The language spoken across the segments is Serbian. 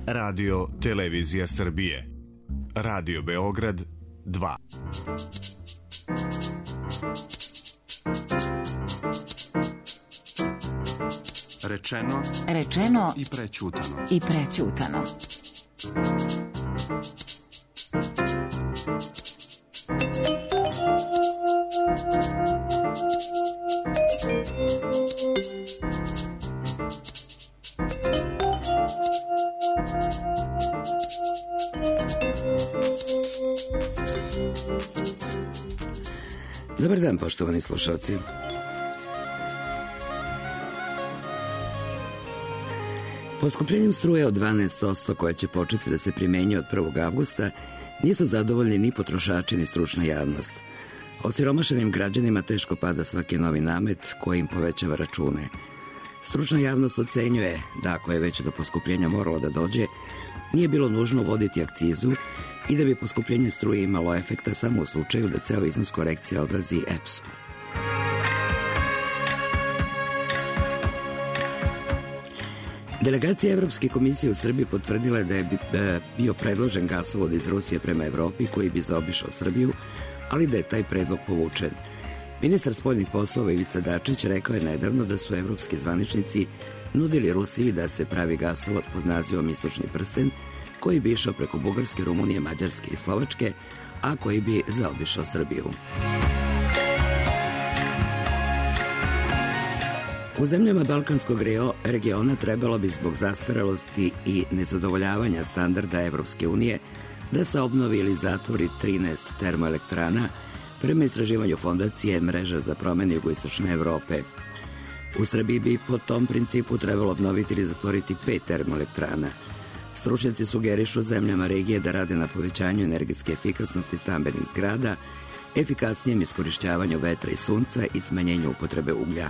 Radio Televizija Srbije. Radio Beograd 2. Rečeno i prećutano. Dobar dan, poštovani slušalci. Poskupljenjem struje od 12% koje će početi da se primenjuje od 1. avgusta nisu zadovoljni ni potrošači ni stručna javnost. Osiromašenim građanima teško pada svaki novi namet koji im povećava račune. Stručna javnost ocenjuje da ako je već do poskupljenja moralo da dođe, nije bilo nužno uvoditi akcizu i da bi poskupljenje struje imalo efekta samo u slučaju da ceo iznos korekcije odlazi EPS-u. Delegacija Evropske komisije u Srbiji potvrdila je da je bio predložen gasovod iz Rusije prema Evropi koji bi zaobišao Srbiju, ali da je taj predlog povučen. Ministar spoljnih poslova Ivica Dačić rekao je nedavno da su evropski zvaničnici nudili Rusiji da se pravi gasovod pod nazivom Istočni prsten, koji bi išao preko Bugarske, Rumunije, Mađarske i Slovačke, a koji bi zaobišao Srbiju. U zemljama Balkanskog regiona trebalo bi zbog zastarelosti i nezadovoljavanja standarda Evropske unije da se obnovi ili zatvori 13 termoelektrana prema istraživanju fondacije Mreža za promene jugoistočne Evrope. U Srbiji bi po tom principu trebalo obnoviti ili zatvoriti 5 termoelektrana. Stručnjaci sugerišu zemljama regije da rade na povećanju energetske efikasnosti stambenih zgrada, efikasnijem iskorišćavanju vetra i sunca i smanjenju upotrebe uglja.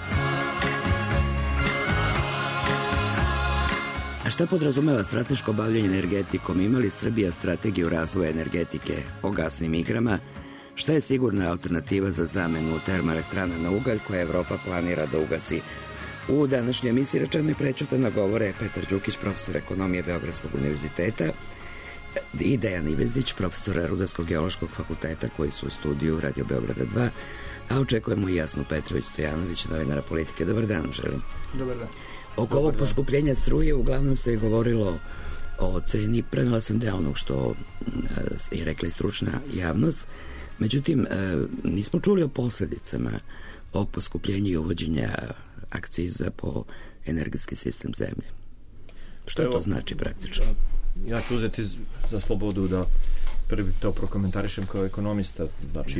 A šta podrazumeva strateško bavljanje energetikom? Ima li Srbija strategiju razvoja energetike o gasnim igrama? Šta je sigurna alternativa za zamenu termoelektrana na ugalj koje Evropa planira da ugasi? U današnjoj emisiji Rečeno i prećutano govore Petar Đukić, profesor ekonomije Beogradskog univerziteta, i Dejan Ivezić, profesor Rudarsko-geološkog fakulteta, koji su u studiju Radio Beograda 2, a očekujemo i Jasnu Petrović-Stojanović, novinara Politike. Dobar dan, želim. Dobar dan. Oko ovog poskupljenja struje uglavnom se je govorilo o ceni, prenela sam deo onog što je rekla i stručna javnost, međutim, nismo čuli o posledicama ovog poskupljenja i uvođenja akciza po energetski sistem zemlje. Što to znači praktično? Ja ću uzeti za slobodu da prvi to prokomentarišem kao ekonomista. Znači,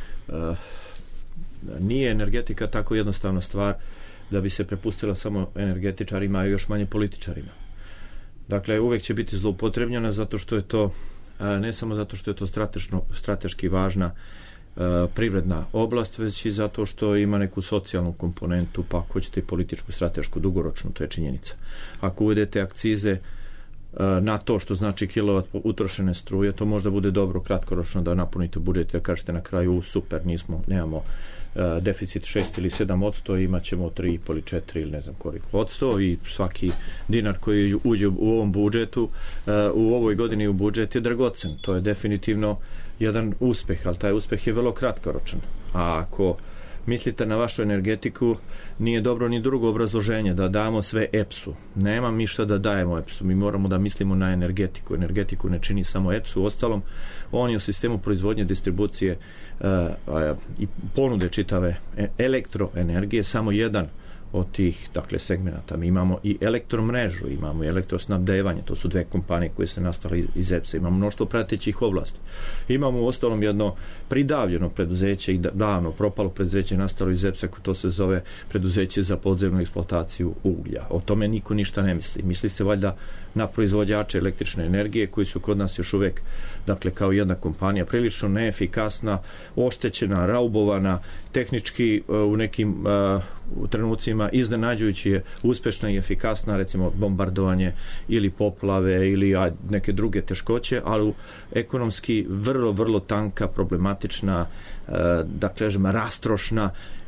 nije energetika tako jednostavna stvar da bi se prepustila samo energetičarima, a još manje političarima. Dakle, uvek će biti zloupotrebljena zato što je to, ne samo zato što je to strateški važna privredna oblast, već i zato što ima neku socijalnu komponentu, pa ako hoćete i političku, stratešku, dugoročnu, to je činjenica. Ako uvedete akcize na to što znači kilovat utrošene struje, to možda bude dobro kratkoročno da napunite budžet, da kažete na kraju super, nemamo deficit 6 ili 7%, imat ćemo 3,5 ili 4 ili ne znam koliko odsto i svaki dinar koji uđe u ovom budžetu, u ovoj godini u budžet je dragocen. To je definitivno jedan uspeh, ali taj uspeh je vrlo kratkoročan. A ako mislite na vašu energetiku, nije dobro ni drugo obrazloženje da damo sve EPS-u. Nema mi šta da dajemo EPS-u, mi moramo da mislimo na energetiku. Energetiku ne čini samo EPS-u, ostalom on je u sistemu proizvodnje, distribucije i ponude čitave elektroenergije samo jedan od tih, dakle, segmenata. Mi imamo i elektromrežu, imamo i elektrosnabdevanje, to su dve kompanije koje se nastale iz EPS-a, imamo mnoštvo pratećih oblasti. Imamo u ostalom jedno pridavljeno preduzeće i davno propalo preduzeće nastalo iz EPS-a, to se zove preduzeće za podzemnu eksploataciju uglja. O tome niko ništa ne misli. Misli se valjda na proizvođače električne energije koji su kod nas još uvek, dakle, kao jedna kompanija prilično neefikasna, oštećena, raubovana, tehnički u nekim trenucima iznenađujući je uspešna i efikasna, recimo bombardovanje ili poplave ili neke druge teškoće, ali ekonomski vrlo, vrlo tanka, problematična, da kažem rastrošna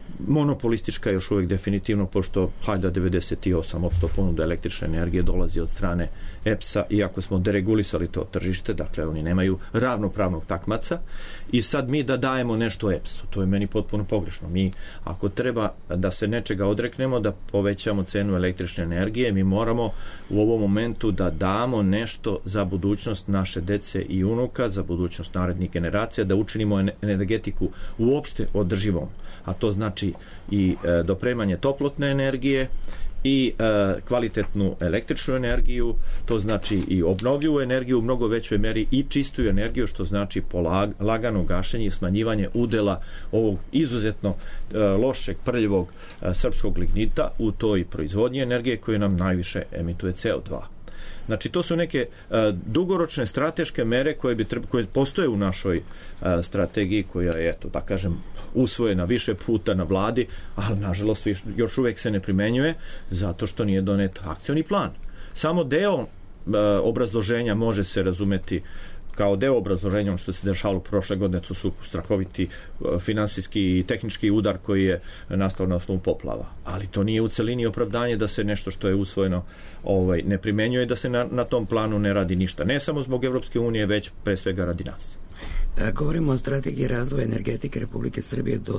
monopolistička još uvijek definitivno, pošto 98% ponuda električne energije dolazi od strane EPS-a, iako smo deregulisali to tržište, dakle oni nemaju ravnopravnog takmaca, i sad mi da dajemo nešto EPS-u, to je meni potpuno pogrešno. Mi, ako treba da se nečega odreknemo, da povećamo cenu električne energije, mi moramo u ovom momentu da damo nešto za budućnost naše dece i unuka, za budućnost narednih generacija, da učinimo energetiku uopšte održivom, a to znači i dopremanje toplotne energije i kvalitetnu električnu energiju, to znači i obnovljivu energiju u mnogo većoj meri i čistu energiju, što znači lagano gašenje i smanjivanje udela ovog izuzetno lošeg, prljivog srpskog lignita u toj proizvodnji energije koja nam najviše emituje CO2. Znači, to su neke dugoročne strateške mere koje postoje u našoj strategiji, koja je, eto, da kažem, usvojena više puta na vladi, ali nažalost još uvijek se ne primenjuje zato što nije donet akcioni plan. Samo deo obrazloženja može se razumeti kao deo obrazloženja ono što se dešavalo prošle godine, to su strahoviti finansijski i tehnički udar koji je nastao na osnovu poplava. Ali to nije u celini opravdanje da se nešto što je usvojeno ne primenjuje, da se na tom planu ne radi ništa. Ne samo zbog Evropske unije, već pre svega radi nas. Govorimo o strategiji razvoja energetike Republike Srbije do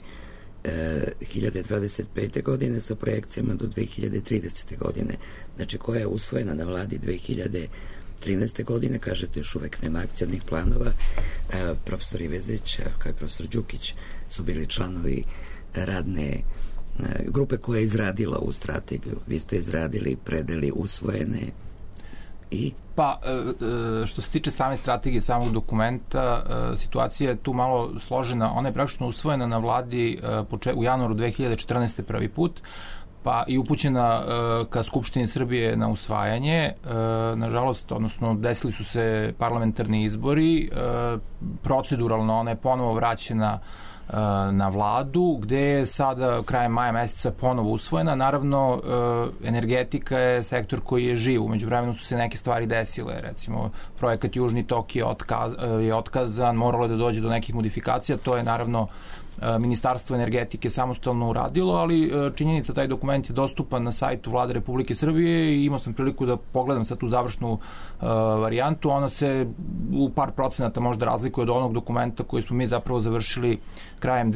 2025. godine sa projekcijama do 2030. godine. Znači, koja je usvojena na vladi 2013. godine, kažete još uvek nema akcionih planova. Profesor Ivezić, kao i profesor Đukić su bili članovi radne grupe koja je izradila ovu strategiju. Vi ste izradili, predali, usvojene i... Pa, što se tiče same strategije, samog dokumenta, situacija je tu malo složena. Ona je praktično usvojena na vladi u januaru 2014. prvi put, pa i upućena ka Skupštini Srbije na usvajanje. Nažalost, odnosno, desili su se parlamentarni izbori. Proceduralno ona je ponovo vraćena na vladu, gde je sada krajem maja meseca ponovo usvojena. Naravno, energetika je sektor koji je živ. Umeđu vremenu su se neke stvari desile. Recimo, projekat Južni tok je otkazan, moralo je da dođe do nekih modifikacija. To je naravno Ministarstvo energetike samostalno uradilo, ali činjenica, taj dokument je dostupan na sajtu Vlade Republike Srbije i imao sam priliku da pogledam sad tu završnu varijantu. Ona se u par procenata možda razlikuje od onog dokumenta koji smo mi zapravo završili krajem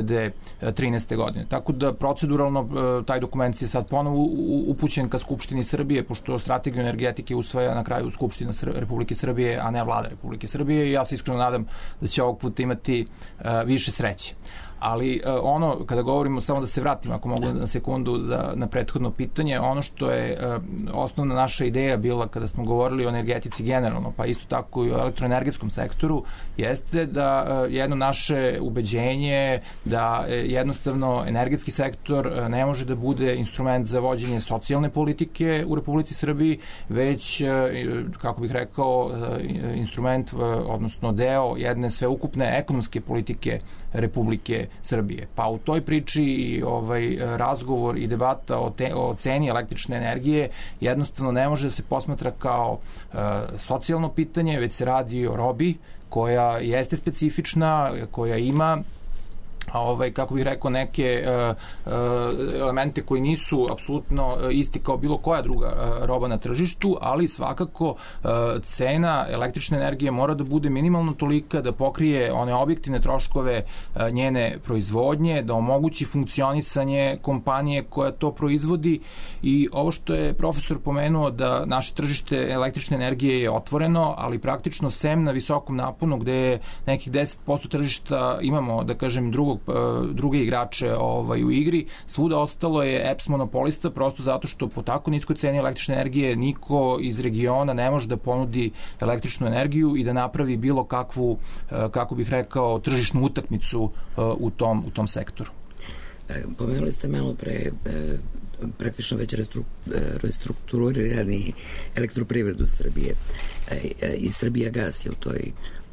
2013. godine. Tako da proceduralno taj dokument je sad ponovo upućen ka Skupštini Srbije, pošto strategiju energetike usvaja na kraju Skupština Republike Srbije, a ne Vlada Republike Srbije, i ja se iskreno nadam da će ovog puta imati više sreće. Ali ono, kada govorimo, samo da se vratim, ako mogu na sekundu, na prethodno pitanje, ono što je osnovna naša ideja bila kada smo govorili o energetici generalno, pa isto tako i o elektroenergetskom sektoru, jeste da jedno naše ubeđenje da jednostavno energetski sektor ne može da bude instrument za vođenje socijalne politike u Republici Srbiji, već, kako bih rekao, instrument, odnosno deo jedne sveukupne ekonomske politike Republike Srbije. Pa u toj priči i razgovor i debata o ceni električne energije jednostavno ne može da se posmatra kao socijalno pitanje, već se radi o robi koja jeste specifična, koja ima kako bih rekao, neke elemente koji nisu apsolutno isti kao bilo koja druga roba na tržištu, ali svakako cena električne energije mora da bude minimalno tolika da pokrije one objektivne troškove njene proizvodnje, da omogući funkcionisanje kompanije koja to proizvodi. I ovo što je profesor pomenuo, da naše tržište električne energije je otvoreno, ali praktično sem na visokom naponu, gde je nekih 10% tržišta imamo, da kažem, druge igrače u igri, svuda ostalo je EPS monopolista, prosto zato što po tako niskoj ceni električne energije niko iz regiona ne može da ponudi električnu energiju i da napravi bilo kakvu, kako bih rekao, tržišnu utakmicu u tom sektoru. Pomenuli ste malo pre praktično već restrukturirani elektroprivredu Srbije i Srbijagas je u toj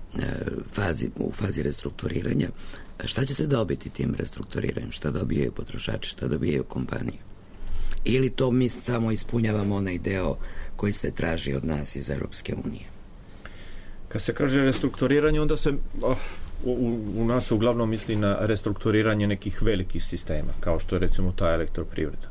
fazi restrukturiranja. Šta će se dobiti tim restrukturiranjem? Šta dobijaju potrošači? Šta dobijaju kompanije? Ili to mi samo ispunjavamo onaj deo koji se traži od nas iz Evropske unije? Kad se kaže restrukturiranje, onda se u nas uglavnom misli na restrukturiranje nekih velikih sistema, kao što je recimo ta elektroprivreda.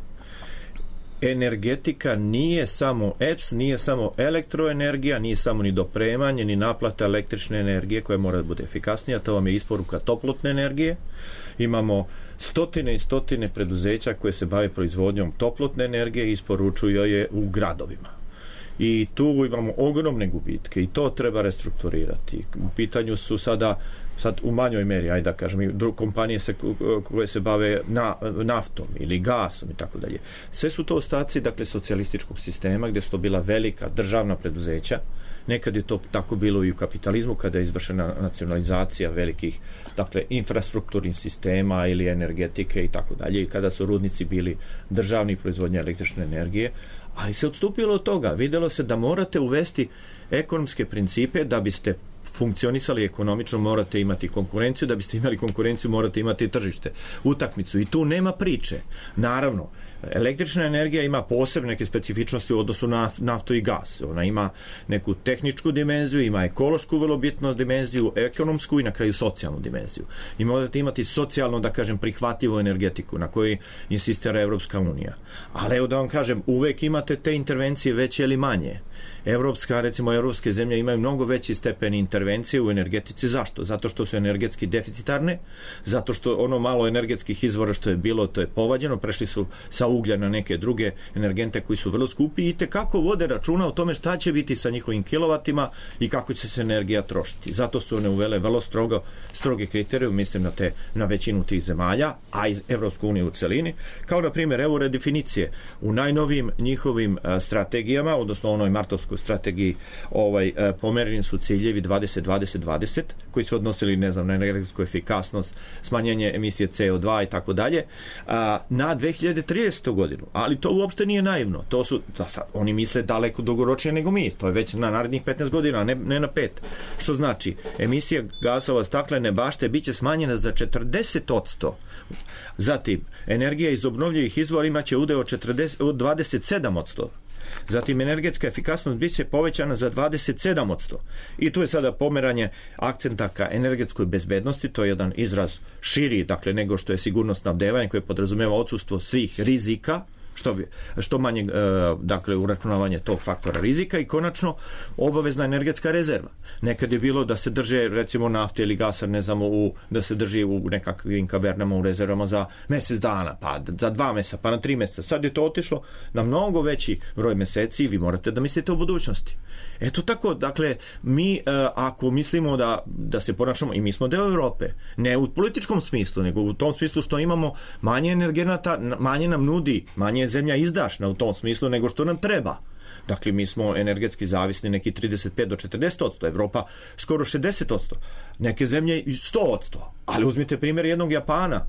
Energetika nije samo EPS, nije samo elektroenergija, nije samo ni dopremanje, ni naplata električne energije koja mora da bude efikasnija, to vam je isporuka toplotne energije. Imamo stotine i stotine preduzeća koje se bave proizvodnjom toplotne energije i isporučuju je u gradovima. I tu imamo ogromne gubitke i to treba restrukturirati. U pitanju su sad u manjoj meri, ajde da kažem, kompanije koje se bave naftom ili gasom i tako dalje. Sve su to ostaci, dakle, socijalističkog sistema gdje su to bila velika državna preduzeća. Nekad je to tako bilo i u kapitalizmu kada je izvršena nacionalizacija velikih, dakle, infrastrukturnih sistema ili energetike i tako dalje, i kada su rudnici bili državni proizvodnja električne energije, ali se odstupilo od toga. Videlo se da morate uvesti ekonomske principe da biste funkcionisali ekonomično, morate imati konkurenciju, da biste imali konkurenciju morate imati tržište, utakmicu, i tu nema priče. Naravno, električna energija ima posebne neke specifičnosti u odnosu na naftu i gas. Ona ima neku tehničku dimenziju, ima ekološku vrlo bitnu dimenziju, ekonomsku i na kraju socijalnu dimenziju. I morate imati socijalno, da kažem, prihvatljivu energetiku na kojoj insistira Evropska unija. Ali evo da vam kažem, uvek imate te intervencije veće ili manje. Evropske zemlje imaju mnogo veći stepen intervencije u energetici. Zašto? Zato što su energetski deficitarne, zato što ono malo energetskih izvora što je bilo, to je povađeno, prešli su sa uglja na neke druge energente koji su vrlo skupi i tekako vode računa o tome šta će biti sa njihovim kilovatima i kako će se energija trošiti. Zato su one uvele vrlo stroge kriterije, mislim na većinu tih zemalja, a i Evropsku uniju u celini, kao na primjer, evo redefinicije u najnovijim njihovim strategijama, odnosno onoj martovskoj strategiji, pomereni su ciljevi 20-20-20 koji su odnosili, ne znam, na energetsku efikasnost, smanjenje emisije CO2 i tako dalje, na 2030. godinu. Ali to uopšte nije naivno. Oni misle daleko dugoročnije nego mi. To je već na narednih 15 godina, ne na 5. Što znači, emisija gasova staklene bašte biće smanjena za 40%. Zatim, energija iz obnovljivih izvora imaće udeo od 27%. Zatim, energetska efikasnost biće povećana za 27%. I tu je sada pomeranje akcenta ka energetskoj bezbednosti, to je jedan izraz širi, dakle, nego što je sigurnost snabdevanja koje podrazumeva odsustvo svih rizika, što manje, dakle, uračunavanje tog faktora rizika, i konačno obavezna energetska rezerva. Nekad je bilo da se drže, recimo, nafte ili gasa, ne znamo, da se drži u nekakvim kavernama u rezervama za mjesec dana, pa za 2 mjeseca, pa na 3 mjeseca. Sad je to otišlo na mnogo veći broj mjeseci i vi morate da mislite o budućnosti. Eto tako, dakle, mi ako mislimo da se ponašamo, i mi smo deo Europe, ne u političkom smislu, nego u tom smislu što imamo manje energenata, manje nam nudi, manje je zemlja izdašna u tom smislu nego što nam treba. Dakle, mi smo energetski zavisni neki 35 do 40%, Evropa skoro 60%, neke zemlje 100%, ali uzmite primjer jednog Japana,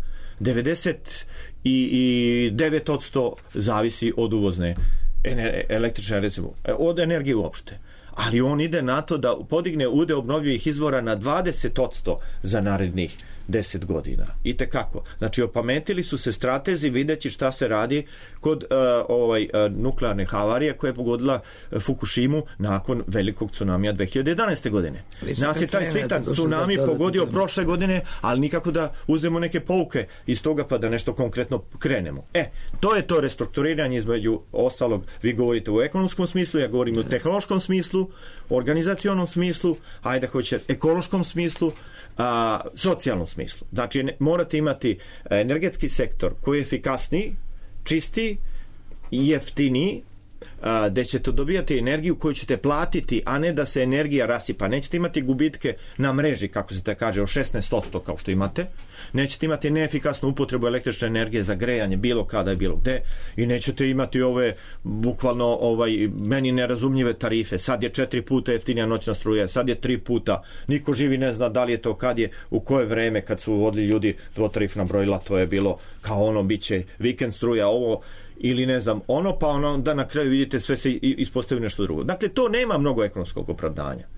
99% zavisi od uvozne električne, recimo, od energije uopšte. Ali on ide na to da podigne udeo obnovljivih izvora na 20% za narednih 10 godina. I tekako. Znači, opametili su se stratezi videći šta se radi kod nuklearne havarije koja je pogodila Fukushimu nakon velikog tsunamija 2011. godine. Nas je taj slitan tsunami pogodio prošle godine, ali nikako da uzmemo neke pouke iz toga pa da nešto konkretno krenemo. To je to restrukturiranje, između ostalog. Vi govorite u ekonomskom smislu, ja govorim u tehnološkom smislu, organizacionom smislu, ajde hoćete ekološkom smislu, socijalnom smislu. Znači, morate imati energetski sektor koji je efikasniji, čistiji i jeftiniji, gde ćete dobijati energiju koju ćete platiti, a ne da se energija rasipa. Nećete imati gubitke na mreži, kako se te kaže, od 16% kao što imate. Nećete imati neefikasnu upotrebu električne energije za grejanje bilo kada i bilo gde, i nećete imati ove bukvalno meni nerazumljive tarife. Sad je 4 puta jeftinija noćna struja, sad je 3 puta. Niko živi ne zna da li je to, kad je, u koje vreme, kad su vodili ljudi dvotarifna brojila, to je bilo kao ono, bit će vikend struja, ovo ili ne znam ono, pa ono da na kraju vidite sve se ispostavi nešto drugo. Dakle, to nema mnogo ekonomskog opravdanja.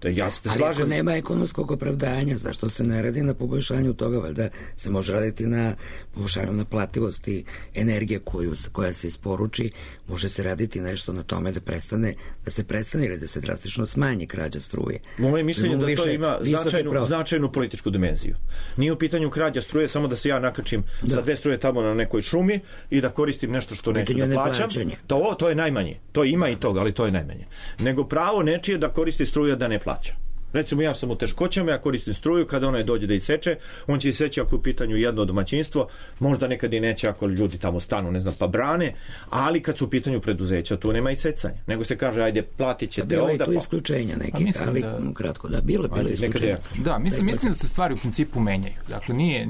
Ja se ali slažem. ako nema ekonomskog opravdanja, zašto se ne radi na poboljšanju toga? Valjda se može raditi na poboljšanju naplativosti energije koja se isporuči, može se raditi nešto na tome da se prestane ili da se drastično smanji krađa struje. Moje mišljenje da to ima značajnu političku dimenziju. Nije u pitanju krađa struje, samo da se ja nakačim sa 2 struje tamo na nekoj šumi i da koristim nešto što neću da plaćam. To je najmanje. To ima i toga, ali to je najmanje. Nego pravo nečije da koristi struju da ne plaća. Recimo, ja sam u teškoćama, ja koristim struju, kada onaj dođe da iseče, on će iseći ako je u pitanju jedno domaćinstvo, možda nekad i neće ako ljudi tamo stanu, ne znam, pa brane, ali kad su u pitanju preduzeća, tu nema isecanja. Nego se kaže, ajde, platit ćete ovdje. Bilo je tu isključenja neke, ali kratko, bilo isključenja. Da, mislim da se stvari u principu menjaju. Dakle, nije...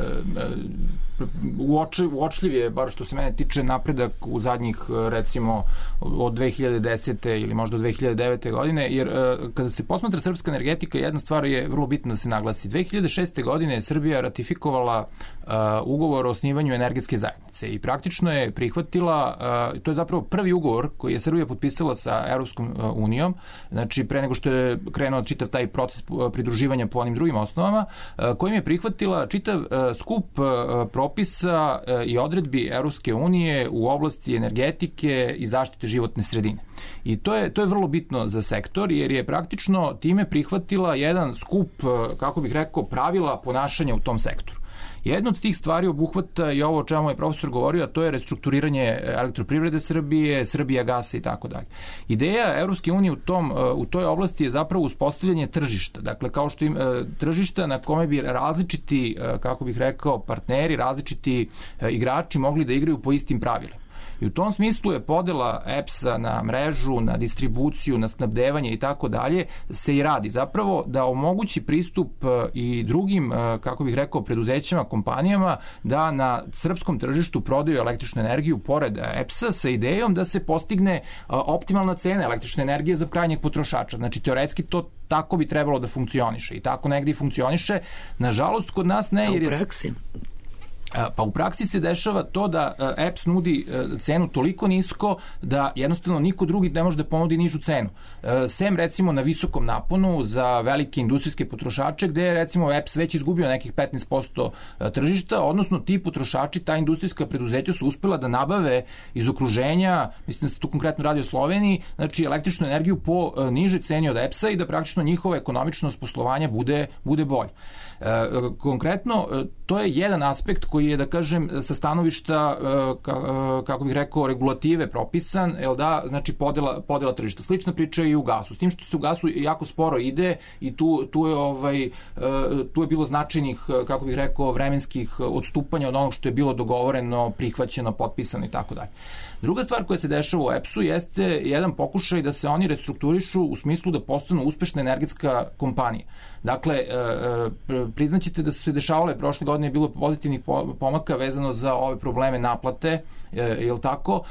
uočljiv je, bar što se mene tiče, napredak u zadnjih, recimo, od 2010. ili možda od 2009. godine, jer kada se posmatra srpska energetika, jedna stvar je vrlo bitna da se naglasi. 2006. godine je Srbija ratifikovala ugovor o osnivanju energetske zajednice i praktično je prihvatila, to je zapravo prvi ugovor koji je Srbija potpisala sa Evropskom unijom, znači pre nego što je krenuo čitav taj proces pridruživanja po onim drugim osnovama, kojim je prihvatila čitav skup propisa i odredbi Evropske unije u oblasti energetike i zaštite životne sredine. I to je vrlo bitno za sektor, jer je praktično time prihvatila jedan skup, kako bih rekao, pravila ponašanja u tom sektoru. Jedna od tih stvari obuhvata i ovo o čemu je profesor govorio, a to je restrukturiranje elektroprivrede Srbije, Srbijagasa i tako dalje. Ideja Evropske unije u toj oblasti je zapravo uspostavljanje tržišta. Dakle, kao što tržišta na kome bi različiti, kako bih rekao, partneri, različiti igrači mogli da igraju po istim pravilima. I u tom smislu je podela EPS-a na mrežu, na distribuciju, na snabdevanje i tako dalje se i radi. Zapravo da omogući pristup i drugim, kako bih rekao, preduzećima, kompanijama da na srpskom tržištu prodaju električnu energiju pored EPS-a sa idejom da se postigne optimalna cena električne energije za krajnjeg potrošača. Znači, teoretski to tako bi trebalo da funkcioniše i tako negdje funkcioniše. Nažalost, kod nas ne, jer je... Pa u praksi se dešava to da EPS nudi cenu toliko nisko da jednostavno niko drugi ne može da ponudi nižu cenu. Sem recimo na visokom naponu za velike industrijske potrošače gde je recimo EPS već izgubio nekih 15% tržišta, odnosno ti potrošači, ta industrijska preduzeća su uspela da nabave iz okruženja, mislim da se tu konkretno radi o Sloveniji, znači električnu energiju po nižoj ceni od EPS-a i da praktično njihova ekonomičnost poslovanja bude bolja. Konkretno, to je jedan aspekt koji je, da kažem, sa stanovišta, kako bih rekao, regulative propisan, znači podela tržišta. Slična priča i u gasu. S tim što se u gasu jako sporo ide i tu je bilo značajnih, kako bih rekao, vremenskih odstupanja od onog što je bilo dogovoreno, prihvaćeno, potpisano i tako dalje. Druga stvar koja se dešava u EPS-u jeste jedan pokušaj da se oni restrukturišu u smislu da postanu uspešna energetska kompanija. Dakle, priznaćete da su se dešavale prošle godine, je bilo pozitivnih pomaka vezano za ove probleme naplate, je li tako?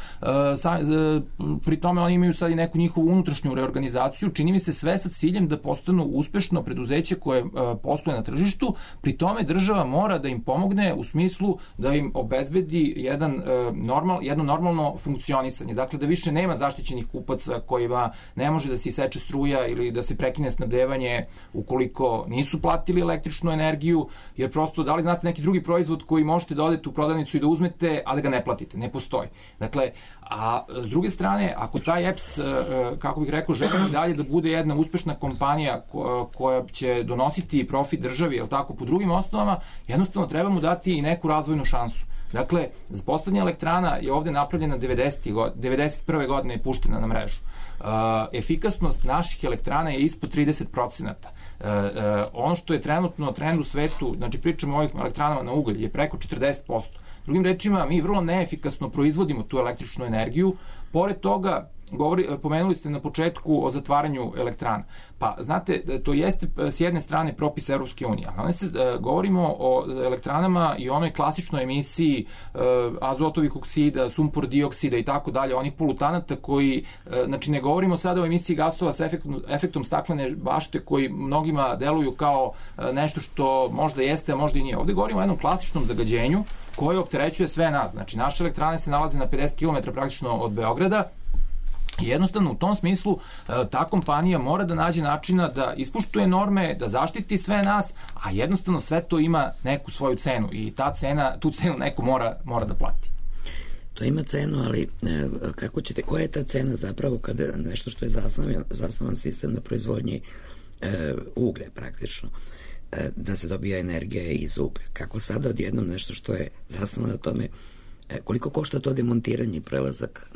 Pri tome oni imaju sad i neku njihovu unutrašnju reorganizaciju, čini mi se sve sa ciljem da postanu uspešno preduzeće koje posluje na tržištu, pri tome država mora da im pomogne u smislu da im obezbedi jedno normalno funkcionisanje. Dakle, da više nema zaštićenih kupaca kojima ne može da se iseče struja ili da se prekine snabdevanje ukoliko nisu platili električnu energiju, jer prosto, da li znate neki drugi proizvod koji možete da odete u prodavnicu i da uzmete, a da ga ne platite? Ne postoji. Dakle, a s druge strane, ako taj EPS, kako bih rekao, želi i dalje da bude jedna uspešna kompanija koja će donositi profit državi, jel tako, po drugim osnovama, jednostavno treba mu dati i neku razvojnu šansu. Dakle, postavljanje elektrana je ovde napravljena 91. godine je puštena na mrežu. Efikasnost naših elektrana je ispod 30%. Ono što je trenutno trend u svetu, znači pričamo o ovih elektranama na ugalj, je preko 40%. Drugim rečima, mi vrlo neefikasno proizvodimo tu električnu energiju. Pored toga, pomenuli ste na početku o zatvaranju elektrana. Pa, znate, to jeste s jedne strane propis Evropske unije, ali govorimo o elektranama i onoj klasičnoj emisiji azotovih oksida, sumpor dioksida i tako dalje, onih polutanata koji, znači ne govorimo sada o emisiji gasova sa efektom staklene bašte koji mnogima deluju kao nešto što možda jeste, a možda i nije. Ovde govorimo o jednom klasičnom zagađenju koje opterećuje sve nas. Znači, naše elektrane se nalaze na 50 km praktično od Beograda Jednostavno, u tom smislu, ta kompanija mora da nađe načina da ispoštuje norme, da zaštiti sve nas, a jednostavno sve to ima neku svoju cenu i tu cenu neko mora da plati. To ima cenu, ali koja je ta cena zapravo kada nešto što je zasnovan sistem na proizvodnji uglja praktično, da se dobija energija iz uglja. Kako sada odjednom nešto što je zasnovano na tome, koliko košta to demontiranje i prelazak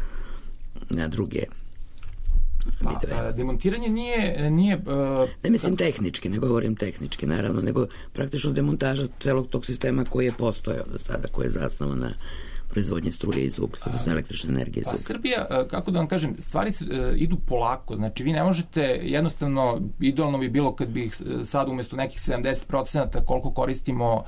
na druge vidove? Demontiranje nije ne mislim tehnički, ne govorim tehnički naravno, nego praktično demontaža celog tog sistema koji je postojao do sada, koji je zasnovan na proizvodnje struje iz uglja, odnosno električne energije iz uglja. Srbija, kako da vam kažem, stvari idu polako, znači vi ne možete, jednostavno, idealno bi bilo kad bi sad umjesto nekih 70% koliko koristimo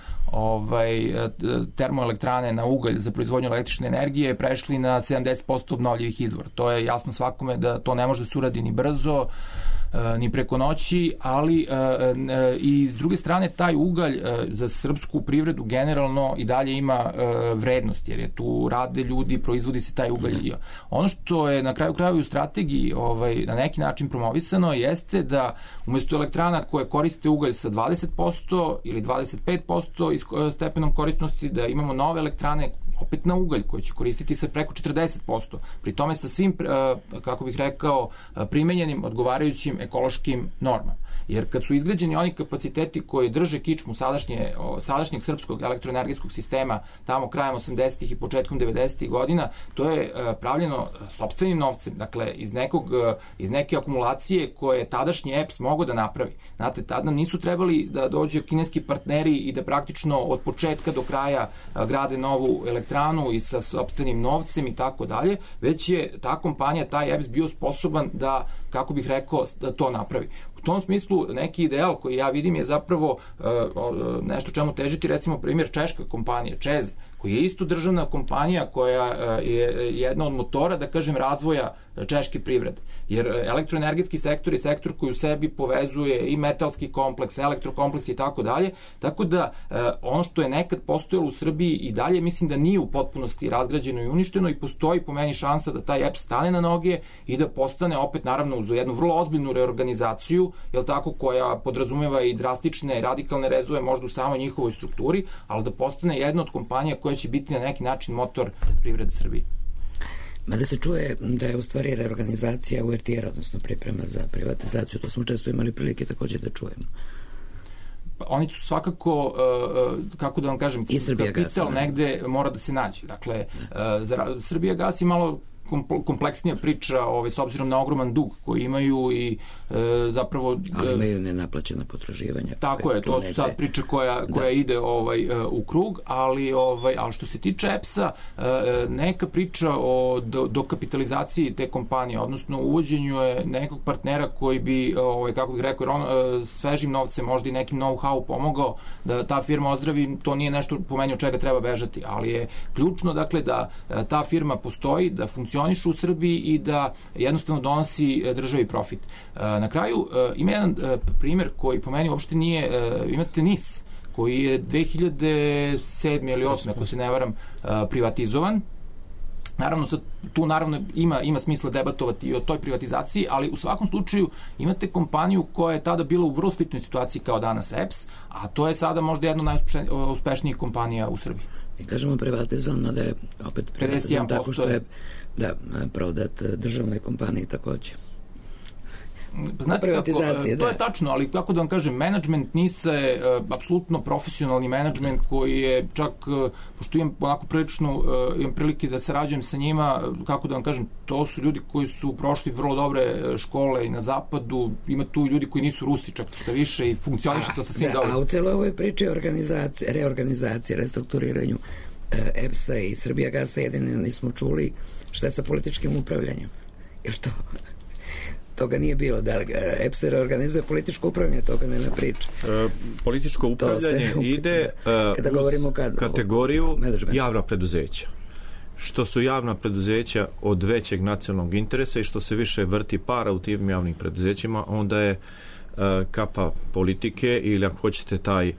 termoelektrane na ugalj za proizvodnju električne energije, prešli na 70% obnovljivih izvora. To je jasno svakome da to ne može da se uradi ni brzo, ni preko noći, ali i s druge strane taj ugalj za srpsku privredu generalno i dalje ima vrednost, jer je tu rade ljudi, proizvodi se taj ugalj. Ono što je na kraju krajeva u strategiji na neki način promovisano jeste da umjesto elektrana koje koriste ugalj sa 20% ili 25% stepenom korisnosti, da imamo nove elektrane opet na ugalj koji će koristiti se preko 40%. Pri tome sa svim, kako bih rekao, primenjenim odgovarajućim ekološkim normama. Jer kad su izgrađeni oni kapaciteti koji drže kičmu sadašnjeg srpskog elektroenergetskog sistema tamo krajem 80-ih i početkom 90-ih godina, to je pravljeno sopstvenim novcem, dakle iz neke akumulacije koje tadašnji EPS mogao da napravi. Znate, tada nisu trebali da dođe kineski partneri i da praktično od početka do kraja grade novu elektranu i sa sopstvenim novcem i tako dalje, već je ta kompanija, taj EPS bio sposoban da, kako bih rekao, da to napravi. U tom smislu neki ideal koji ja vidim je zapravo nešto čemu težiti, recimo primjer češka kompanija, ČEZ, koji je isto državna kompanija koja je jedna od motora, da kažem, razvoja češke privrede. Jer elektroenergetski sektor je sektor koji u sebi povezuje i metalski kompleks, elektrokompleks i tako dalje, tako da ono što je nekad postojalo u Srbiji i dalje mislim da nije u potpunosti razgrađeno i uništeno i postoji po meni šansa da taj EPS stane na noge i da postane opet naravno uz jednu vrlo ozbiljnu reorganizaciju, koja podrazumeva i drastične radikalne rezove možda u samoj njihovoj strukturi, ali da postane jedna od kompanija koja će biti na neki način motor privrede Srbije. Mada se čuje da je u stvari reorganizacija URTR, odnosno priprema za privatizaciju, to smo često imali prilike također da čujemo. Oni su svakako, kako da vam kažem, kapital negde mora da se nađe. Dakle, Srbijagas je malo kompleksnija priča s obzirom na ogroman dug koji imaju i zapravo... Ali imaju nenaplaćena potraživanja. Tako je, to su sad priča koja ide u krug, ali što se tiče EPS-a, neka priča o dokapitalizaciji te kompanije, odnosno uvođenju je nekog partnera koji bi, kako bih rekao, svežim novcem, možda i nekim know-how pomogao da ta firma ozdravi, to nije nešto po meni od čega treba bežati, ali je ključno, dakle, da ta firma postoji, da funkcioniše u Srbiji i da jednostavno donosi državi profit. Na kraju ima jedan primjer koji po meni uopšte nije, imate NIS koji je 2007. ili 2008. ako se ne varam privatizovan. Naravno, tu ima smisla debatovati i o toj privatizaciji, ali u svakom slučaju imate kompaniju koja je tada bila u vrlo sličnoj situaciji kao danas EPS, a to je sada možda jedna od najuspešnijih kompanija u Srbiji. Mi kažemo privatizovan, da je opet privatizovan tako što je prodat državnoj kompaniji takođe. Znate kako, to je tačno, ali kako da vam kažem, menadžment NIS-a je apsolutno profesionalni menadžment koji je čak, pošto imam onako prilično, imam prilike da sarađujem sa njima, kako da vam kažem, to su ljudi koji su prošli vrlo dobre škole i na zapadu, ima tu ljudi koji nisu Rusi, čak što više i funkcioniše to sa svim dobro. A u celoj ovoj priči reorganizacije, restrukturiranju EPS-a i Srbijagasa jedino nismo čuli šta je sa političkim upravljanjem. Jer toga nije bilo. Da EPS reorganizuje političko upravljanje, toga nema priča. Političko upravljanje ide uz kategoriju javna preduzeća. Što su javna preduzeća od većeg nacionalnog interesa i što se više vrti para u tim javnim preduzećima, onda je kapa politike ili ako hoćete taj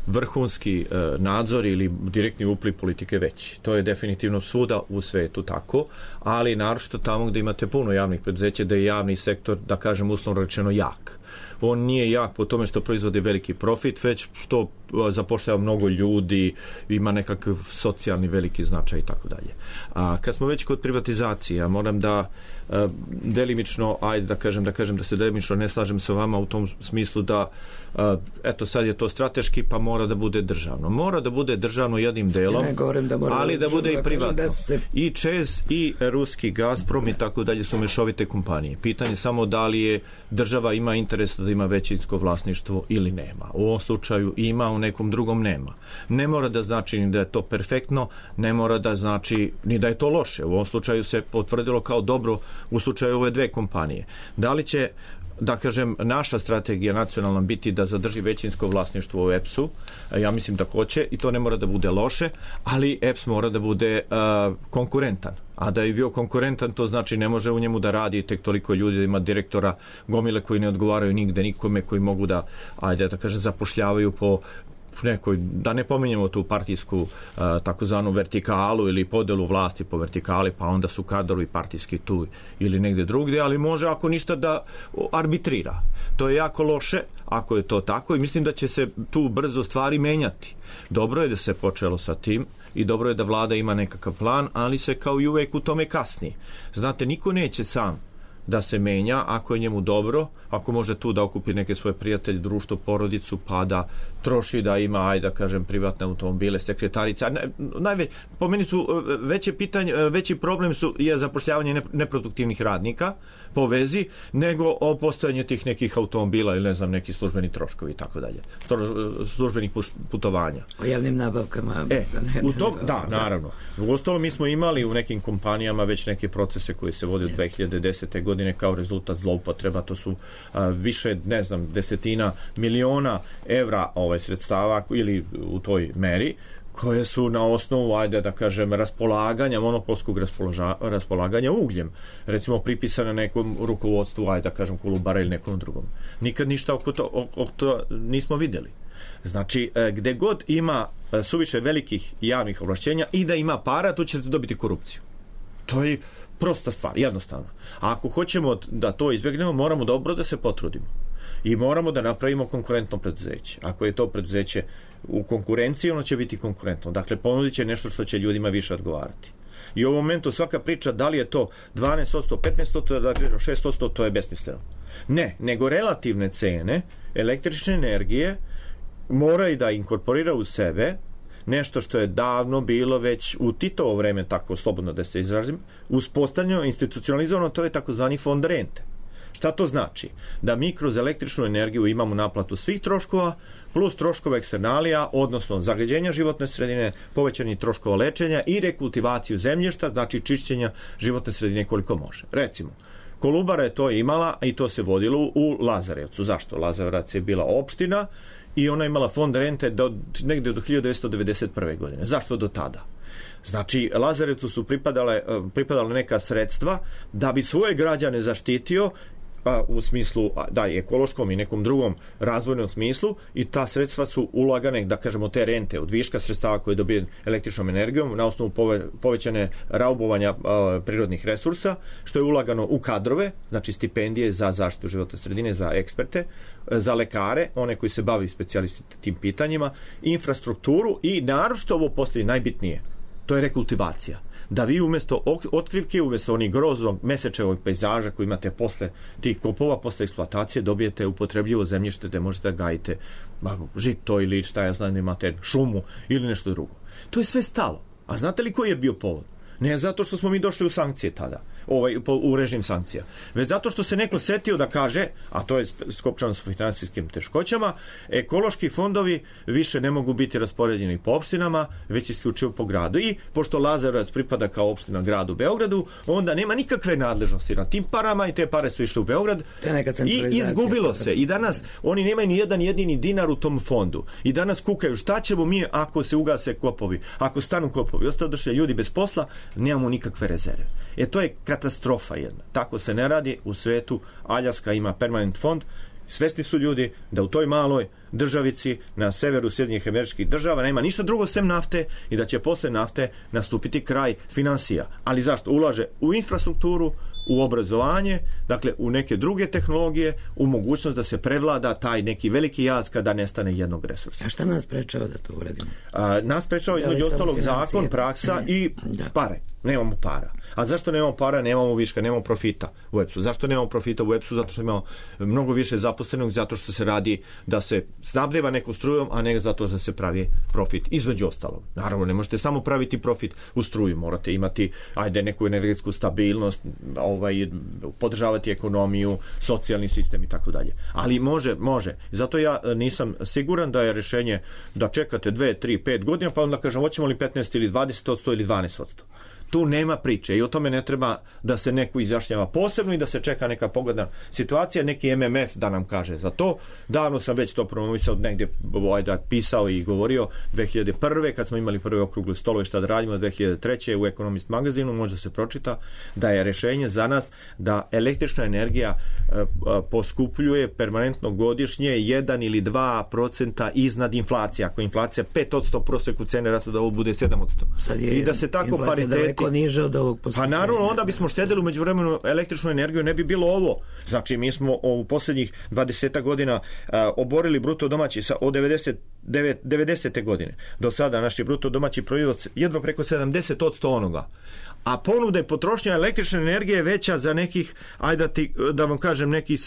vrhunski nadzor ili direktni upliv politike veći. To je definitivno svuda u svetu tako, ali naročito tamo gde imate puno javnih preduzeća, da je javni sektor, da kažem uslovno rečeno, jak. On nije jak po tome što proizvodi veliki profit, već što zapošljava mnogo ljudi, ima nekakav socijalni veliki značaj i tako dalje. A kad smo već kod privatizacije, ja moram da delimično, ajde da kažem da se delimično ne slažem sa vama u tom smislu da eto sad je to strateški pa mora da bude državno. Mora da bude državno jednim delom, ali da bude i privatno. I ČEZ i ruski Gazprom i tako dalje su mešovite kompanije. Pitanje samo da li je država ima interes da ima većinsko vlasništvo ili nema. U ovom slučaju ima, u nekom drugom nema. Ne mora da znači ni da je to perfektno, ne mora da znači ni da je to loše. U ovom slučaju se potvrdilo kao dobro u slučaju ove dve kompanije. Da li će, da kažem, naša strategija nacionalna biti da zadrži većinsko vlasništvo u EPS-u? Ja mislim da hoće i to ne mora da bude loše, ali EPS mora da bude konkurentan. A da je bio konkurentan, to znači ne može u njemu da radi tek toliko ljudi, da ima direktora gomile koji ne odgovaraju nigde nikome, koji mogu da, ajde da kažem, zapošljavaju po nekoj, da ne pominjemo tu partijsku takozvanu vertikalu ili podelu vlasti po vertikali, pa onda su kadrovi partijski tu ili negde drugde, ali može ako ništa da arbitrira. To je jako loše ako je to tako i mislim da će se tu brzo stvari menjati. Dobro je da se počelo sa tim i dobro je da vlada ima nekakav plan, ali se kao i uvek u tome kasni. Znate, niko neće sam da se menja ako je njemu dobro, ako može tu da okupi neke svoje prijatelje, društvo, porodicu, pa da troši, da ima, ajde da kažem, privatne automobile, sekretarice. Po meni su veći problem je zapošljavanje neproduktivnih radnika po vezi, nego o postojanju tih nekih automobila ili ne znam, neki službeni troškovi i tako dalje. Službenih putovanja. O javnim nabavkama. Da, naravno. U ostalom mi smo imali u nekim kompanijama već neke procese koji se vode od 2010. godine kao rezultat zloupotreba. To su više, ne znam, desetina miliona evra sredstava ili u toj meri koje su na osnovu, ajde da kažem, raspolaganja, monopolskog raspolaganja ugljem, recimo pripisane nekom rukovodstvu, ajde da kažem, Kolubara ili nekom drugom. Nikad ništa oko to nismo videli. Znači, gde god ima suviše velikih javnih ovlašćenja i da ima para, tu ćete dobiti korupciju. To je prosta stvar, jednostavno. A ako hoćemo da to izbjegnemo, moramo dobro da se potrudimo. I moramo da napravimo konkurentno preduzeće. Ako je to preduzeće u konkurenciji, ono će biti konkurentno. Dakle, ponudit će nešto što će ljudima više odgovarati. I u ovom momentu svaka priča da li je to 12%, 15%, 6%, to je besmisleno. Ne, nego relativne cene električne energije moraju da inkorporira u sebe nešto što je davno bilo već u Titovo vreme, tako slobodno da se izrazim, uspostavljeno, institucionalizovano, to je takozvani fond rente. Šta to znači? Da mi kroz električnu energiju imamo naplatu svih troškova plus troškova eksternalija, odnosno zagađenja životne sredine, povećanje troškova lečenja i rekultivaciju zemljišta, znači čišćenja životne sredine koliko može. Recimo, Kolubara je to imala i to se vodilo u Lazarevcu. Zašto? Lazarevac je bila opština i ona je imala fond rente negde do 1991. godine. Zašto do tada? Znači, Lazarevcu su pripadala neka sredstva da bi svoje građane zaštitio u smislu, da, i ekološkom i nekom drugom razvojnom smislu, i ta sredstva su ulagane, da kažemo, te rente od viška sredstava koje dobije električnom energijom na osnovu povećane raubovanja prirodnih resursa, što je ulagano u kadrove, znači stipendije za zaštitu životne sredine, za eksperte, za lekare, one koji se bavi specijalisti tim pitanjima, infrastrukturu i naročito ovo postoji najbitnije, to je rekultivacija. Da vi umjesto otkrivke, umjesto onih groznog mesečevog pejzaža koji imate posle tih kopova, posle eksploatacije, dobijete upotrebljivo zemljište gde možete da gajite žito ili šta ja znam, imate šumu ili nešto drugo. To je sve stalo. A znate li koji je bio povod? Ne zato što smo mi došli u sankcije tada, u režim sankcija, već zato što se neko setio da kaže, a to je skopčano sa finansijskim teškoćama, ekološki fondovi više ne mogu biti raspoređeni po opštinama, već isključivo po gradu. I pošto Lazarevac pripada kao opština gradu Beogradu, onda nema nikakve nadležnosti na tim parama i te pare su išle u Beograd i izgubilo se. I danas oni nemaju ni jedan jedini dinar u tom fondu. I danas kukaju šta ćemo mi ako se ugase kopovi, ako stanu kopovi, ostao došli ljudi bez posla, nemamo nikakve rezerve. To je katastrofa jedna. Tako se ne radi u svetu. Aljaska ima permanent fond Svesni su ljudi da u toj maloj državici na severu Sjedinjenih Američkih Država nema ništa drugo sem nafte i da će posle nafte nastupiti kraj finansija. Ali zašto? Ulaže u infrastrukturu, u obrazovanje, dakle u neke druge tehnologije, u mogućnost da se prevlada taj neki veliki jaz kada nestane jednog resursa. A šta nas prečava da to uradimo? Nas prečava između ostalog zakon, praksa i pare. Nemamo para. A zašto nemamo para? Nemamo viška, nemamo profita u EPS-u. Zašto nemamo profita u EPS-u? Zato što imamo mnogo više zaposlenog, zato što se radi da se snabdeva neku strujom, a ne zato da se pravi profit. Između ostalog. Naravno, ne možete samo praviti profit u struju. Morate imati, neku energetsku stabilnost, podržavati ekonomiju, socijalni sistem i tako dalje. Ali može. Zato ja nisam siguran da je rešenje da čekate 2, 3, 5 godina, pa onda kažem, hoćemo li 15 ili 20% ili 12%. Tu nema priče i o tome ne treba da se neko izjašnjava posebno i da se čeka neka pogodna situacija, neki MMF da nam kaže za to. Davno sam već to promovisao, negdje pisao i govorio 2001. kad smo imali prve okrugle stolove šta da radimo, 2003. u Economist magazinu može se pročita da je rešenje za nas da električna energija poskupljuje permanentno godišnje 1 ili 2% iznad inflacije. Ako je inflacija 5% proseku cene rastu da ovo bude 7%. I da se tako pariteti niže od ovog poskupljenja. Pa naravno, onda bismo štedili umeđu vremenu električnu energiju, ne bi bilo ovo. Znači, mi smo u posljednjih 20 godina oborili bruto domaći od 90. godine. Do sada naš je bruto domaći proizvod jedva preko 70% onoga. A ponuda i potrošnja električne energije je veća za nekih, da vam kažem, nekih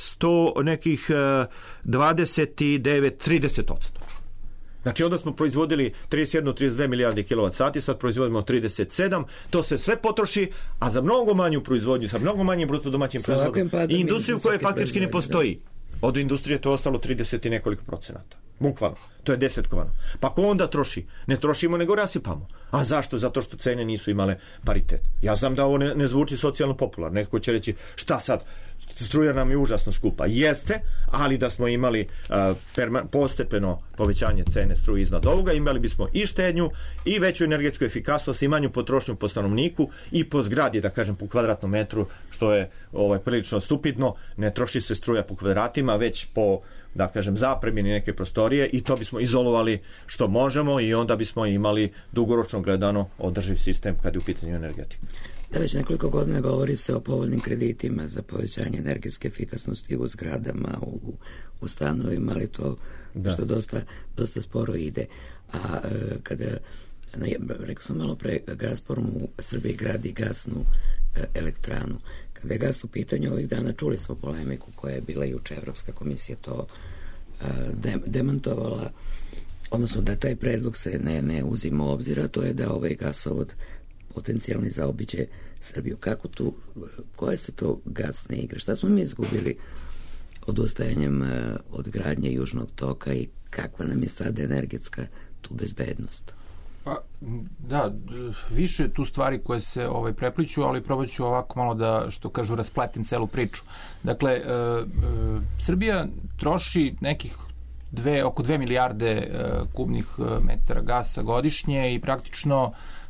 29-30%. Znači, onda smo proizvodili 31-32 milijardi kilovat-sati, sad proizvodimo 37, to se sve potroši, a za mnogo manju proizvodnju, sa mnogo manjim bruto domaćim proizvodom i industriju koja faktički ne postoji. Od industrije to je ostalo 30 i nekoliko procenata. Bukvalno. To je 10-kovano. Pa ko onda troši? Ne trošimo, nego rasipamo. A zašto? Zato što cene nisu imale paritet. Ja znam da ovo ne zvuči socijalno popularno. Neko će reći, šta sad? Struja nam je užasno skupa. Jeste, ali da smo imali postepeno povećanje cene struje iznad ovoga, imali bismo i štednju, i veću energetsku efikasnost, i manju potrošnju po stanovniku, i po zgradi, da kažem, po kvadratnom metru, što je prilično stupidno. Ne troši se struja po kvadratima, već po, da kažem, zapremini neke prostorije, i to bismo izolovali što možemo, i onda bismo imali dugoročno gledano održiv sistem kad je u pitanju energetika. Da, već nekoliko godina govori se o povoljnim kreditima za povećanje energetske efikasnosti u zgradama, u stanovima, ali to što dosta sporo ide. A kada, rekao sam malo pre, Gazprom u Srbiji gradi gasnu elektranu. Kada je gas u pitanju ovih dana, čuli smo polemiku koja je bila juče, Evropska komisija to demantovala, odnosno da taj predlog se ne uzima u obzir, a to je da ovaj gasovod potencijalni zaobiđe Srbiju. Kako tu, koje su to gasne igre? Šta smo mi izgubili odustajanjem od gradnje Južnog toka i kakva nam je sad energetska tu bezbednost? Pa, da, više tu stvari koje se prepliću, ali probat ću ovako malo da, što kažu, raspletim celu priču. Dakle, Srbija troši nekih oko 2 milijarde kubnih metara gasa godišnje i praktično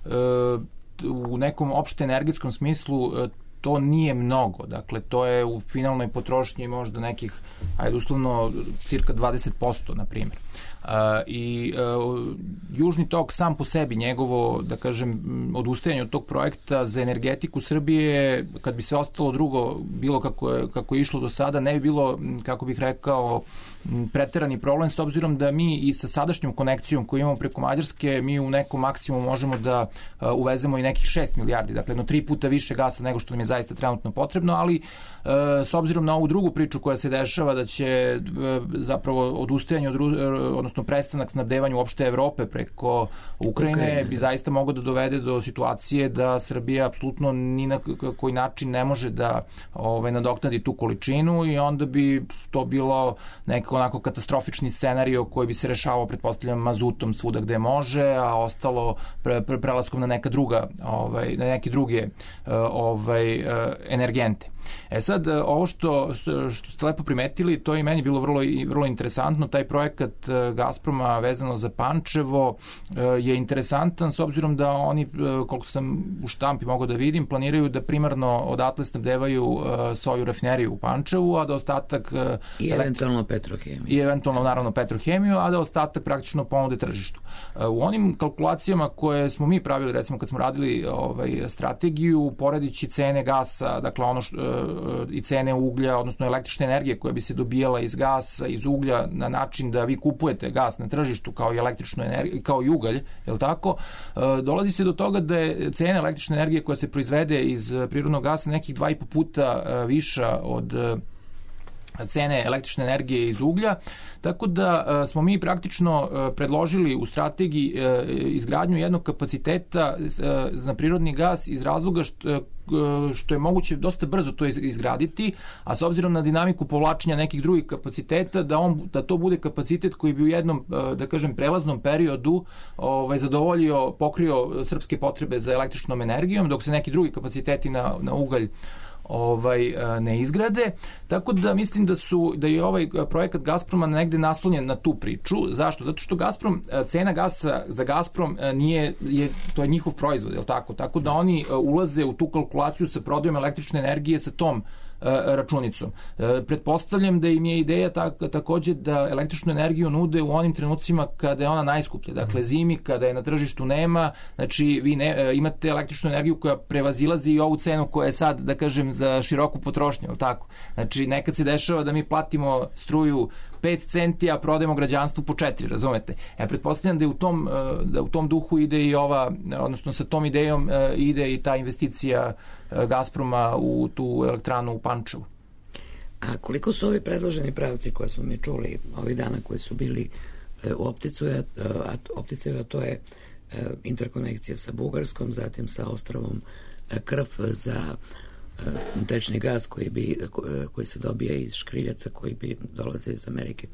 u nekom opšte energetskom smislu to nije mnogo. Dakle, to je u finalnoj potrošnji možda nekih, uslovno, cirka 20%, na primjer. I Južni tok sam po sebi, njegovo, da kažem, odustajanje od tog projekta za energetiku Srbije, kad bi se ostalo drugo bilo kako je išlo do sada, ne bi bilo, kako bih rekao, preterani problem, s obzirom da mi i sa sadašnjom konekcijom koju imamo preko Mađarske, mi u nekom maksimumu možemo da uvezemo i nekih 6 milijardi, dakle 3 puta više gasa nego što nam je zaista trenutno potrebno, ali s obzirom na ovu drugu priču koja se dešava, da će zapravo odustajanje odnosno prestanak snabdevanja uopšte Evrope preko Ukrajine bi zaista mogao da dovede do situacije da Srbija apsolutno ni na koji način ne može da nadoknadi tu količinu, i onda bi to bilo neko onako katastrofični scenario koji bi se rešavao, pretpostavljam, mazutom svuda gde može, a ostalo prelaskom na neke druge energente. Sad, ovo što ste lepo primetili, to je i meni bilo vrlo interesantno. Taj projekat Gazproma vezano za Pančevo je interesantan s obzirom da oni, koliko sam u štampi mogao da vidim, planiraju da primarno odatle snabdevaju svoju rafineriju u Pančevu, a da ostatak... I eventualno petrohemiju. I eventualno, naravno, petrohemiju, a da ostatak praktično ponude tržištu. U onim kalkulacijama koje smo mi pravili, recimo kad smo radili strategiju, poredići cene gasa, dakle ono i cene uglja, odnosno električne energije koja bi se dobijala iz gasa, iz uglja, na način da vi kupujete gas na tržištu kao i električnu energiju, kao i ugalj, je li tako? Dolazi se do toga da je cena električne energije koja se proizvede iz prirodnog gasa nekih 2,5 puta viša od cene električne energije iz uglja, tako da smo mi praktično predložili u strategiji izgradnju jednog kapaciteta na prirodni gas iz razloga što je moguće dosta brzo to izgraditi, a s obzirom na dinamiku povlačenja nekih drugih kapaciteta, da to bude kapacitet koji bi u jednom, da kažem, prelaznom periodu pokrio srpske potrebe za električnom energijom, dok se neki drugi kapaciteti na ugalj ne izgrade, tako da mislim da je ovaj projekat Gazproma negde naslonjen na tu priču. Zašto? Zato što cena gasa za Gazprom to je njihov proizvod, je li tako? Tako da oni ulaze u tu kalkulaciju sa prodajom električne energije sa tom računicom. Pretpostavljam da im je ideja takođe da električnu energiju nude u onim trenucima kada je ona najskuplja. Dakle, zimi, kada je na tržištu nema, znači vi imate električnu energiju koja prevazilazi i ovu cenu koja je sad, da kažem, za široku potrošnju, je li tako? Znači, nekad se dešava da mi platimo struju 5 centi, a prodajemo građanstvu po 4, razumete? Pretpostavljam da u tom duhu ide i odnosno sa tom idejom ide i ta investicija Gazproma u tu elektranu u Pančevu. A koliko su ovi predloženi pravci koje smo mi čuli ovih dana koji su bili u opticaju, a to je interkonekcija sa zatim sa ostrvom Krf za tečni gas koji se dobije iz škriljaca koji bi dolaze iz Amerike,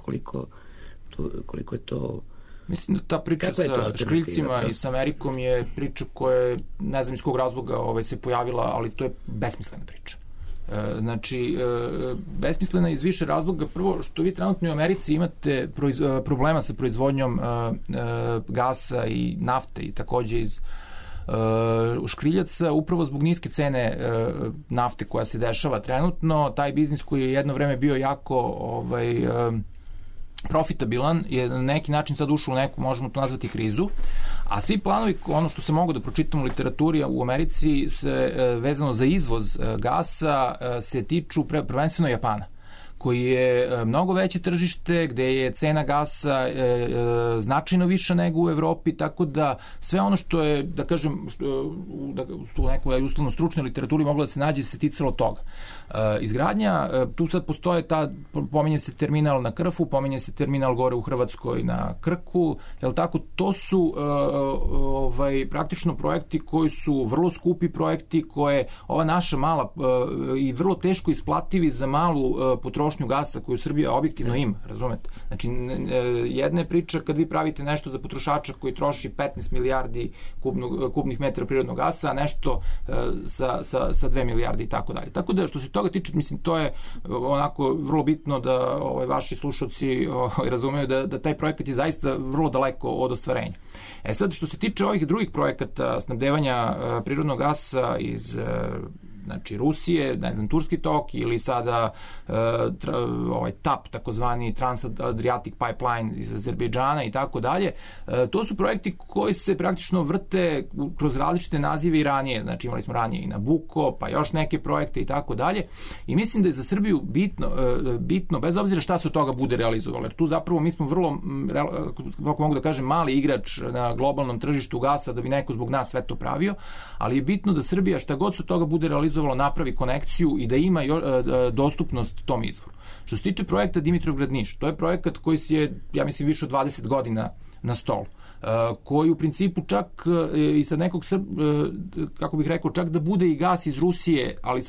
koliko je to... Mislim da ta priča sa škriljcima i sa Amerikom je priča koja, ne znam iz kog razloga se pojavila, ali to je besmislena priča. Znači, besmislena iz više razloga. Prvo, što vi trenutno u Americi imate problema sa proizvodnjom gasa i nafte i takođe iz škriljaca, upravo zbog niske cene nafte koja se dešava trenutno. Taj biznis koji je jedno vreme bio jako profitabilan je na neki način sad ušao u neku, možemo to nazvati, krizu, a svi planovi, ono što se mogu da pročitam u literaturi u Americi vezano za izvoz gasa se tiču prvenstveno Japana, koji je mnogo veće tržište, gde je cena gasa značajno viša nego u Evropi, tako da sve ono što je, da kažem, u nekoj uslovno stručnoj literaturi moglo da se nađe, se ticalo toga. Izgradnja, tu sad postoje pominje se terminal na Krfu, pominje se terminal gore u Hrvatskoj na Krku, jel tako, to su praktično projekti koji su vrlo skupi projekti, koje ova naša mala i vrlo teško isplativi za malu potrošnju gasa koju Srbija objektivno ima, razumete? Znači, jedna je priča kad vi pravite nešto za potrošača koji troši 15 milijardi kubnih metara prirodnog gasa, a nešto sa 2 milijarde i tako dalje. Tako da, što se toga tiče, mislim, to je onako vrlo bitno da vaši slušalci razumeju da taj projekat je zaista vrlo daleko od ostvarenja. Sad, što se tiče ovih drugih projekata snabdevanja prirodnog gasa iz Rusije, ne znam, Turski tok ili sada TAP, takozvani Trans-Adriatic Pipeline iz Azerbejdžana i tako dalje. To su projekti koji se praktično vrte kroz različite nazive i ranije. Znači, imali smo ranije i Nabucco, pa još neke projekte i tako dalje. I mislim da je za Srbiju bitno, bez obzira šta se od toga bude realizovalo. Jer tu zapravo mi smo vrlo, kako mogu da kažem, mali igrač na globalnom tržištu gasa da bi neko zbog nas sve to pravio, ali je bitno da Srbija šta god se od toga bude realizovalo napravi konekciju i da ima dostupnost tom izvoru. Što se tiče projekta Dimitrovgrad Niš, to je projekat koji je, ja mislim, više od 20 godina na stolu. koji u principu čak i sa nekog, kako bih rekao, čak da bude i gas iz Rusije, ali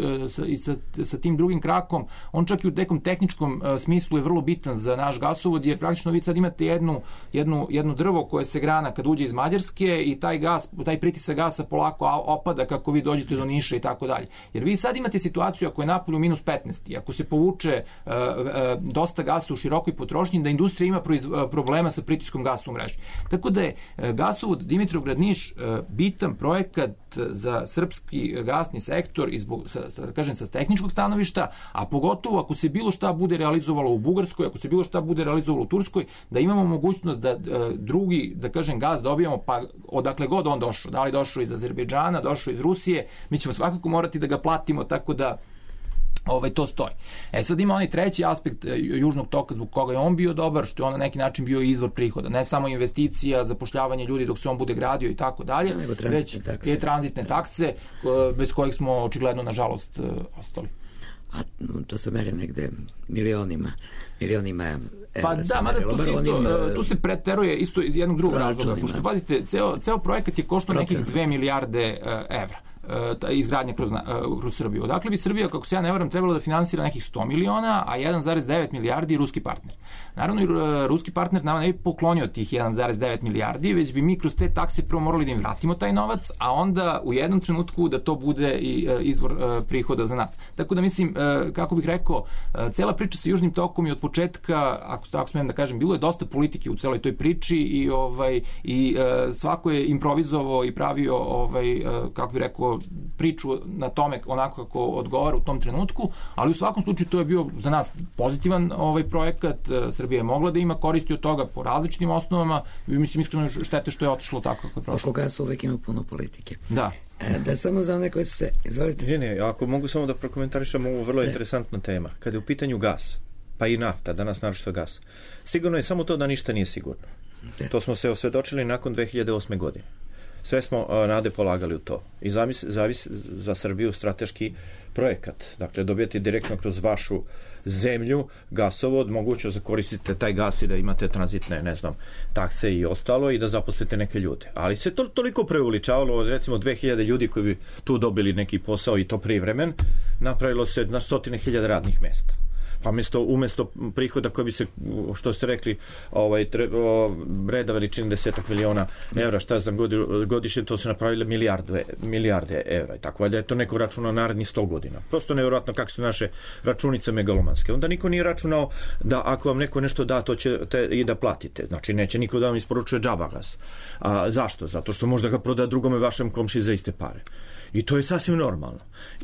sa tim drugim krakom, on čak i u nekom tehničkom smislu je vrlo bitan za naš gasovod, jer praktično vi sad imate jedno drvo koje se grana kad uđe iz Mađarske i taj pritisak gasa polako opada kako vi dođete do Niša i tako dalje. Jer vi sad imate situaciju ako je napolju minus 15 i ako se povuče dosta gasa u širokoj potrošnji, da industrija ima problema sa pritiskom gasa u mreži. Tako da je gasovod Dimitrovgrad-Niš bitan projekat za srpski gasni sektor i sa tehničkog stanovišta, a pogotovo ako se bilo šta bude realizovalo u Bugarskoj, ako se bilo šta bude realizovalo u Turskoj, da imamo mogućnost da drugi, da kažem, gas dobijamo, pa odakle god on došao, da li došao iz Azerbejdžana, došao iz Rusije, mi ćemo svakako morati da ga platimo, tako da to stoji. Sad ima onaj treći aspekt Južnog toka zbog koga je on bio dobar, što je on na neki način bio izvor prihoda. Ne samo investicija, zapošljavanje ljudi dok se on bude gradio i tako dalje, već i tranzitne takse, bez kojih smo očigledno, nažalost, ostali. A to se meri negde milionima evra. Pa da, mada tu se preteruje isto iz jednog drugog razloga, pošto pazite, ceo projekat je koštao nekih 2 milijarde evra. Izgradnja kroz Srbiju. Odakle bi Srbija, kako se ja ne varam, trebalo da finansira nekih 100 miliona, a 1,9 milijardi ruski partner. Naravno, ruski partner nama ne bi poklonio tih 1,9 milijardi, već bi mi kroz te takse prvo morali da im vratimo taj novac, a onda u jednom trenutku da to bude i izvor prihoda za nas. Tako da mislim, kako bih rekao, cela priča sa Južnim tokom je od početka, ako tako smijem da kažem, bilo je dosta politike u celoj toj priči i svako je improvizovao i pravio, kako bih rekao, priču na tome onako kako odgovara u tom trenutku, ali u svakom slučaju to je bio za nas pozitivan projekat. Srbija je mogla da ima koristi od toga po različitim osnovama i mislim iskreno štete što je otišlo tako kako je prošlo. Oko gasa uvek ima puno politike. Da. Da samo za one koji su se... Izvolite. Ne, ako mogu samo da prokomentarišem ovu vrlo interesantna tema. Kada je u pitanju gas, pa i nafta, danas naročito gas, sigurno je samo to da ništa nije sigurno. To smo se osvedočili nakon 2008. godine. Sve smo nade polagali u to. I zavisi za Srbiju strateški projekat. Dakle, dobijete direktno kroz vašu zemlju gasovod, mogućnost da koristite taj gas i da imate tranzitne, takse i ostalo i da zaposlite neke ljude. Ali se to toliko preuličavalo, recimo 2000 ljudi koji bi tu dobili neki posao i to privremen, napravilo se na 100.000 radnih mesta. Pa umesto prihoda koji bi se, što ste rekli, reda veličine 10 miliona evra, šta znam, godišnje, to se napravile milijarde evra i tako, valjda je to neko računao narednih 100 godina. Prosto nevjerojatno kako su naše računice megalomanske. Onda niko nije računao da ako vam neko nešto da, to ćete i da platite. Znači, neće niko da vam isporučuje džaba gas. Zašto? Zato što možda ga proda drugome vašem komši za iste pare. I to je sasvim normalno.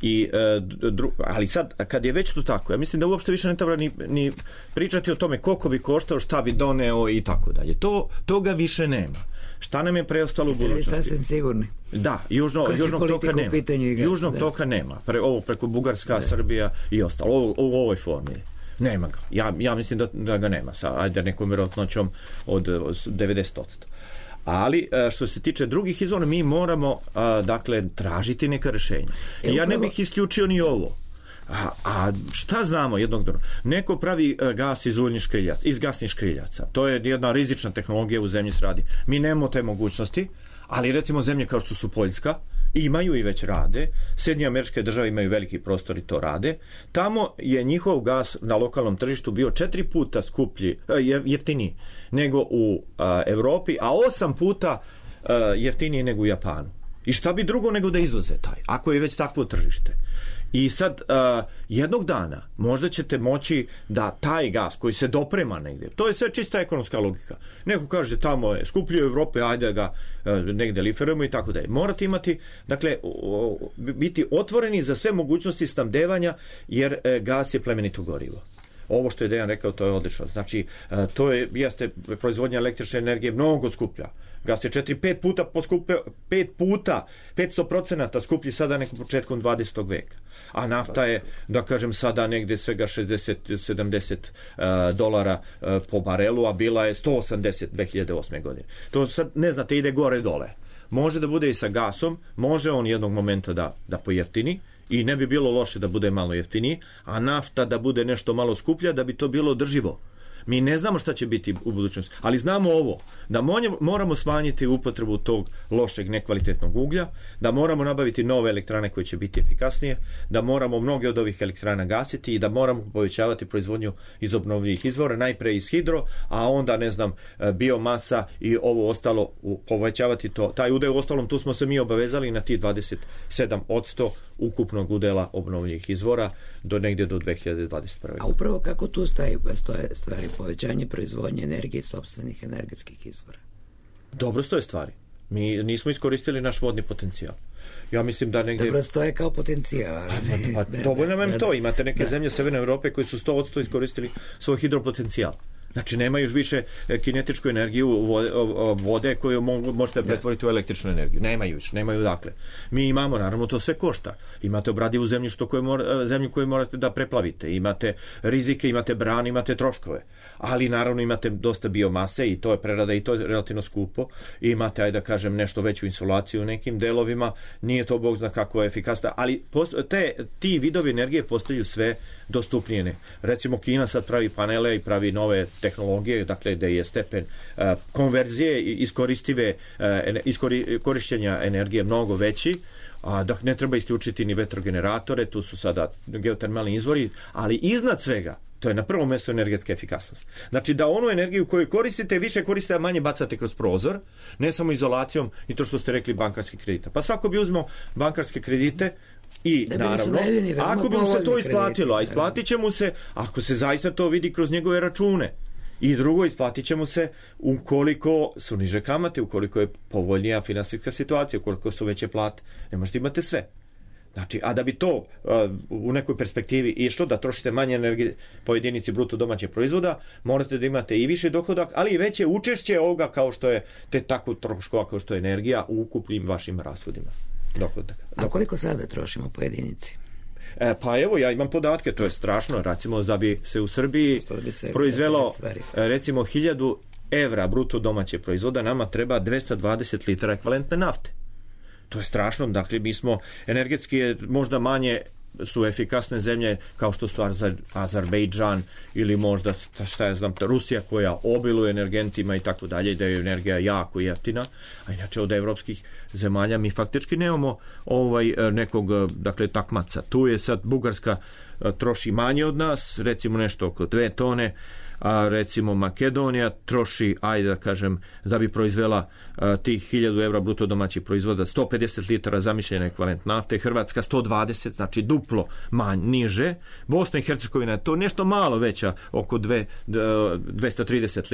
Ali sad, kad je već to tako, ja mislim da uopšte više ne treba ni pričati o tome koliko bi koštao, šta bi doneo i tako dalje. Toga više nema. Šta nam je preostalo u budućnosti? Jeste li sasvim sigurni? Da, južnog toka nema. Južnog toka nema. Ovo preko Bugarska, Srbija i ostalo. U ovoj formi. Nema ga. Ja mislim da ga nema. Ajde, nekom vjerojatnoćom od 90%. Ali što se tiče drugih izvora, mi moramo tražiti neka rješenja. Ja ne bih isključio ni ovo. A šta znamo jednog dana? Neko pravi gas iz gasnih škriljaca. To je jedna rizična tehnologija, u zemlji se radi. Mi nemamo te mogućnosti, ali recimo zemlje kao što su Poljska imaju i već rade. Sjedinjene Američke Države imaju veliki prostor i to rade. Tamo je njihov gas na lokalnom tržištu bio 4 puta skuplji, jeftiniji nego u Evropi, a 8 puta jeftiniji nego u Japanu. I šta bi drugo nego da izvoze taj, ako je već takvo tržište. I sad, jednog dana možda ćete moći da taj gas koji se doprema negdje, to je sve čista ekonomska logika. Neko kaže tamo je skuplji u Evropi, ajde ga negdje liferujemo i tako dalje. Morate imati, dakle, biti otvoreni za sve mogućnosti snabdevanja, jer gas je plemenito gorivo. Ovo što je Dejan rekao, to je odlično. Znači, jeste proizvodnja električne energije mnogo skuplja. Gas je 4-5 puta poskupio, 500% skuplji sada nego početkom 20. veka. A nafta je, da kažem, sada negdje svega $60-70 po barelu, a bila je 180 2008. godine. To sad, ne znate, ide gore dole. Može da bude i sa gasom, može on jednog momenta da pojeftini, i ne bi bilo loše da bude malo jeftiniji, a nafta da bude nešto malo skuplja, da bi to bilo održivo. Mi ne znamo šta će biti u budućnosti, ali znamo ovo, da moramo smanjiti upotrebu tog lošeg, nekvalitetnog uglja, da moramo nabaviti nove elektrane koje će biti efikasnije, da moramo mnoge od ovih elektrana gasiti i da moramo povećavati proizvodnju iz obnovljivih izvora, najpre iz hidro, a onda, ne znam, biomasa i ovo ostalo, povećavati to. Taj udeo, ostalom, tu smo se mi obavezali na ti 27% ukupnog udela obnovljivih izvora do negdje do 2021. A upravo kako tu stoje stvari povećanje proizvodnje energije iz sopstvenih energetskih izvora? Dobro stoje stvari. Mi nismo iskoristili naš vodni potencijal. Ja mislim da negdje... Dobro stoje kao potencijal. Dovoljno vam to. Imate neke zemlje Severne Europe koji su 100% iskoristili svoj hidropotencijal. Znači, nemaju više kinetičku energiju vode koju možete pretvoriti u električnu energiju. Nemaju više, nemaju dakle. Mi imamo, naravno, to sve košta. Imate obradivu zemljištu zemlju koju morate da preplavite. Imate rizike, imate brane, imate troškove. Ali, naravno, imate dosta biomase i to je prerada i to je relativno skupo. Imate, ajde da kažem, nešto veću insolaciju u nekim delovima. Nije to bog zna kako je efikasna, ali ti vidovi energije postaju sve dostupnije. Recimo, Kina sad pravi panele i pravi nove tehnologije, dakle da je stepen konverzije i korišćenja energije mnogo veći, a da ne treba isključiti ni vetrogeneratore, tu su sada geotermalni izvori, ali iznad svega to je na prvom mjestu energetska efikasnost. Znači da onu energiju koju koristite, više koristite, a manje bacate kroz prozor, ne samo izolacijom i to što ste rekli bankarskih kredita. Pa svako bi uzmo bankarske kredite i naravno, ako bi mu se to isplatilo, a isplatit će mu se ako se zaista to vidi kroz njegove račune. I drugo, isplatit će mu se ukoliko su niže kamate, ukoliko je povoljnija finansijska situacija, ukoliko su veće plate. Ne možete imati sve. Znači, a da bi to u nekoj perspektivi išlo, da trošite manje energije po jedinici bruto domaćeg proizvoda, morate da imate i više dohodak, ali i veće učešće ovoga kao što je tako troškova kao što je energija u ukupnim vašim rashodima. Dohodaka. A koliko sada trošimo po jedinici? Pa evo, ja imam podatke, to je strašno. Recimo, da bi se u Srbiji proizvelo recimo 1000 evra bruto domaće proizvoda, nama treba 220 litara ekvivalentne nafte. To je strašno. Dakle, mi smo energetski možda manje su efikasne zemlje kao što su Azerbejdžan ili možda, šta ja znam, Rusija koja obiluje energentima i tako dalje, da je energija jako jeftina, a inače od evropskih zemalja mi faktički nemamo nekog, dakle, takmaca. Tu je sad Bugarska troši manje od nas, recimo nešto oko 2 tone, a recimo Makedonija troši, ajde da kažem, da bi proizvela tih 1000 evra bruto domaćih proizvoda 150 litara zamišljene ekvivalent nafte, Hrvatska 120, znači duplo niže. Bosna i Hercegovina je to nešto malo veća, oko 230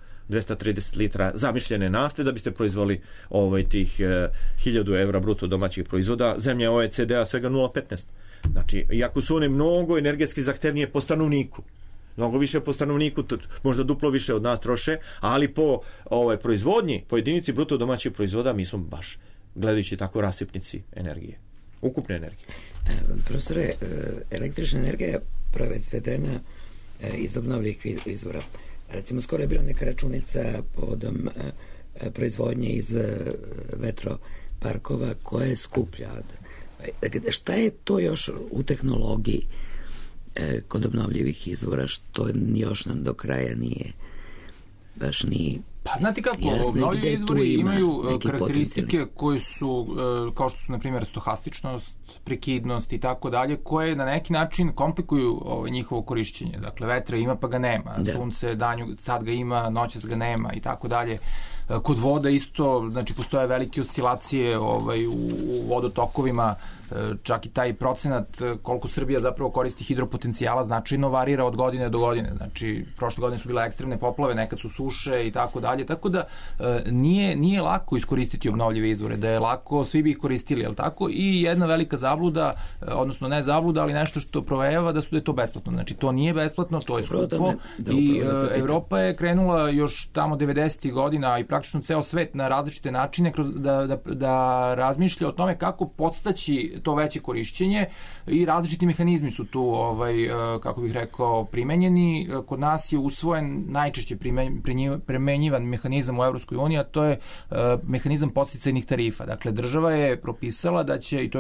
litara zamišljene nafte da biste proizvoli tih 1000 evra bruto domaćih proizvoda. Zemlja OECD-a svega 0,15. Znači, iako su one mnogo energetski zahtevnije po stanovniku, mnogo više po stanovniku, možda duplo više od nas troše, ali po proizvodnji, po jedinici bruto domaćih proizvoda, mi smo baš, gledajući tako, rasipnici energije, ukupne energije. Profesore, električna energija je proizvedena iz obnovljivih izvora. Recimo, skoro je bila neka računica povodom proizvodnje iz vetroparkova koja je skuplja. Šta je to još u tehnologiji kod obnovljivih izvora što još nam do kraja nije baš ni pa znate kako, obnovljivi izvori imaju karakteristike koje su, kao što su na primjer stohastičnost, prekidnost i tako dalje, koje na neki način komplikuju njihovo korišćenje. Dakle, vetra ima pa ga nema, sunce danju sad ga ima, noćas ga nema i tako dalje. Kod voda isto, znači postoje velike oscilacije u vodotokovima, čak i taj procenat koliko Srbija zapravo koristi hidropotencijala značajno varira od godine do godine. Znači, prošle godine su bile ekstremne poplave, nekad su suše i tako dalje, tako da nije lako iskoristiti obnovljive izvore, da je lako, svi bi ih koristili, jel tako? I jedna velika zabluda, odnosno ne zabluda, ali nešto što provejava da je to besplatno. Znači, to nije besplatno, to je skupo i Evropa je krenula još tamo 90. godina i praktično ceo svet na različite načine da razmišlja o tome kako podstaći to veće korišćenje i različiti mehanizmi su tu, kako bih rekao, primenjeni. Kod nas je usvojen najčešće primenjivan mehanizam u Evropskoj uniji, a to je mehanizam podsticajnih tarifa. Dakle, država je propisala da će, i to još 2000.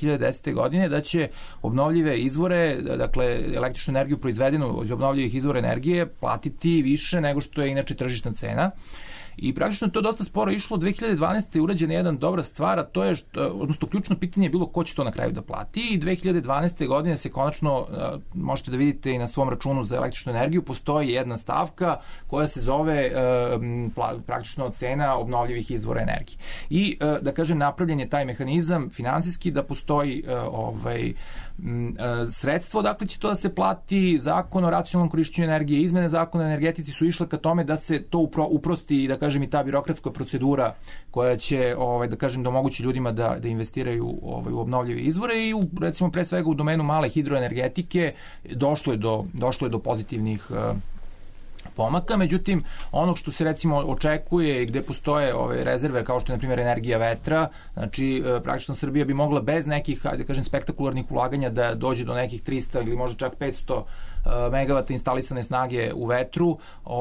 2010. godine da će obnovljive izvore, dakle električnu energiju proizvedenu iz obnovljivih izvora energije platiti više nego što je inače tržišna cena. I praktično to dosta sporo išlo. 2012. je urađena jedna dobra stvar, a to je, odnosno ključno pitanje je bilo ko će to na kraju da plati, i 2012. godine se konačno, možete da vidite i na svom računu za električnu energiju, postoji jedna stavka koja se zove praktično cena obnovljivih izvora energije. I, da kažem, napravljen je taj mehanizam finansijski da postoji sredstvo, dakle će to da se plati. Zakon o racionalnom korišćenju energije, izmene zakona o energetici su išle ka tome da se to uprosti i da kažem i ta birokratska procedura koja će da kažem da omogući ljudima da investiraju u obnovljive izvore, i recimo pre svega u domenu male hidroenergetike došlo je do pozitivnih pomaka. Međutim, ono što se recimo očekuje i gde postoje rezerve kao što je na primjer energija vetra, znači praktično Srbija bi mogla bez nekih, da kažem, spektakularnih ulaganja da dođe do nekih 300 ili možda čak 500 megavata instalisane snage u vetru.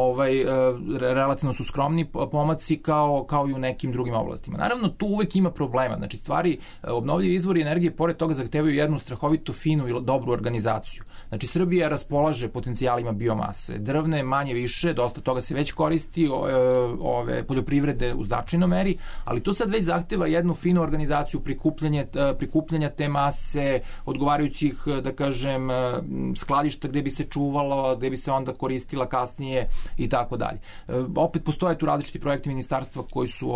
Relativno su skromni pomaci kao i u nekim drugim oblastima. Naravno, tu uvek ima problema. Znači, stvari, obnovljivi izvori energije pored toga zahtevaju jednu strahovito finu i dobru organizaciju. Znači, Srbija raspolaže potencijalima biomase, drvne manje više, dosta toga se već koristi, poljoprivrede u značajnoj meri, ali to sad već zahteva jednu finu organizaciju, prikupljanja te mase, odgovarajućih, da kažem, skladišta gde bi se čuvalo, gde bi se onda koristila kasnije i tako dalje. Opet postoje tu različiti projekti ministarstva koji su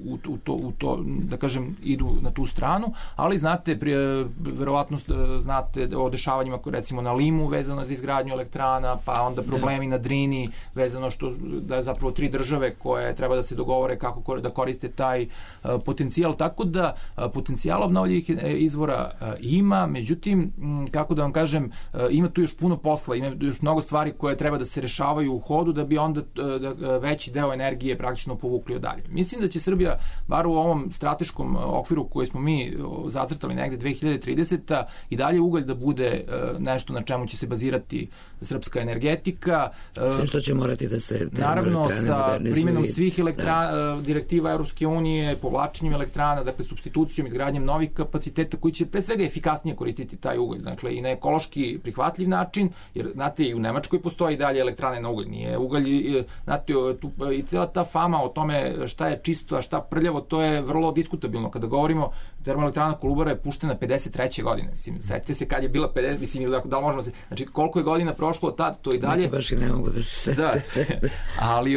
u to, da kažem, idu na tu stranu, ali znate, verovatno znate o dešavanjima recimo na Limu vezano za izgradnju elektrana, pa onda problemi na Drini vezano što da je zapravo 3 države koje treba da se dogovore kako da koriste taj potencijal, tako da potencijal obnovljivih izvora ima, međutim, kako da vam kažem, ima tu još puno posla, ima još mnogo stvari koje treba da se rešavaju u hodu da bi onda veći deo energije praktično povukli odalje. Mislim da će Srbija, bar u ovom strateškom okviru koji smo mi zacrtali negde 2030. i dalje ugalj da bude nešto na čemu će se bazirati srpska energetika. Sve što će morati da se naravno sa primjenom svih direktiva Evropske unije, povlačenjem elektrana, dakle substitucijom, izgradnjom novih kapaciteta koji će pre svega efikasnije koristiti taj ugalj, dakle i na ekološki prihvatljiv način, jer znate i u Nemačkoj postoji dalje elektrane na ugalj, nije ugalj, znate, i cela ta fama o tome šta je čisto, a šta prljavo, to je vrlo diskutabilno. Kada govorimo, termoelektrana Kolubara je puštena 53. godine, mislim, setite se kad je bila 50, mislim, da možemo se, znači koliko je godina prošlo od tad, to i dalje. Neki baš i ne mogu da se sete. Da, ali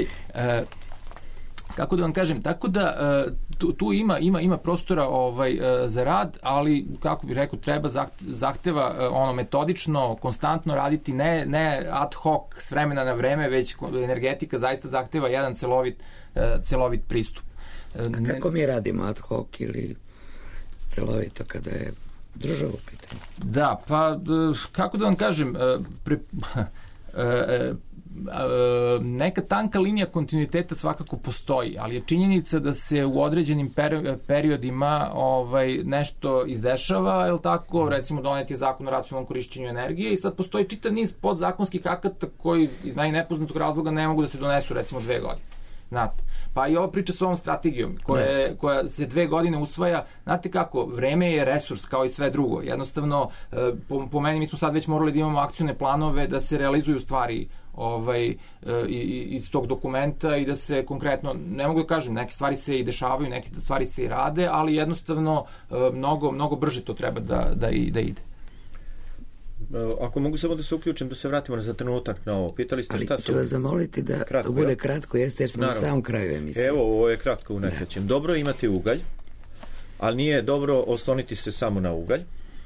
kako da vam kažem, tako da tu ima prostora za rad, ali kako bih rekao, treba zahteva metodično, konstantno raditi, ne ad hoc s vremena na vreme, već energetika zaista zahteva jedan celovit pristup. A kako mi radimo ad hoc ili celovito kada je država u pitanju? Da, pa kako da vam kažem, neka tanka linija kontinuiteta svakako postoji, ali je činjenica da se u određenim periodima nešto izdešava, je li tako, recimo donet je zakon o racionalnom korišćenju energije i sad postoji čitav niz podzakonskih akata koji iz meni nepoznatog razloga ne mogu da se donesu recimo 2 godine. Znate, pa i ova priča s ovom strategijom koja se 2 godine usvaja, znate kako, vreme je resurs kao i sve drugo, jednostavno po meni mi smo sad već morali da imamo akcione planove da se realizuju stvari iz tog dokumenta i da se konkretno, ne mogu da kažem, neke stvari se i dešavaju, neke stvari se i rade, ali jednostavno mnogo brže to treba da ide. Ako mogu samo da se uključim, da se vratimo za trenutak na ovo. Pitali ste šta su... Ali ću vas zamoliti da kratko, bude kratko, jeste, jer smo na samom kraju emisije. Evo, ovo je kratko u nekrećem. Dobro imati ugalj, ali nije dobro osloniti se samo na ugalj.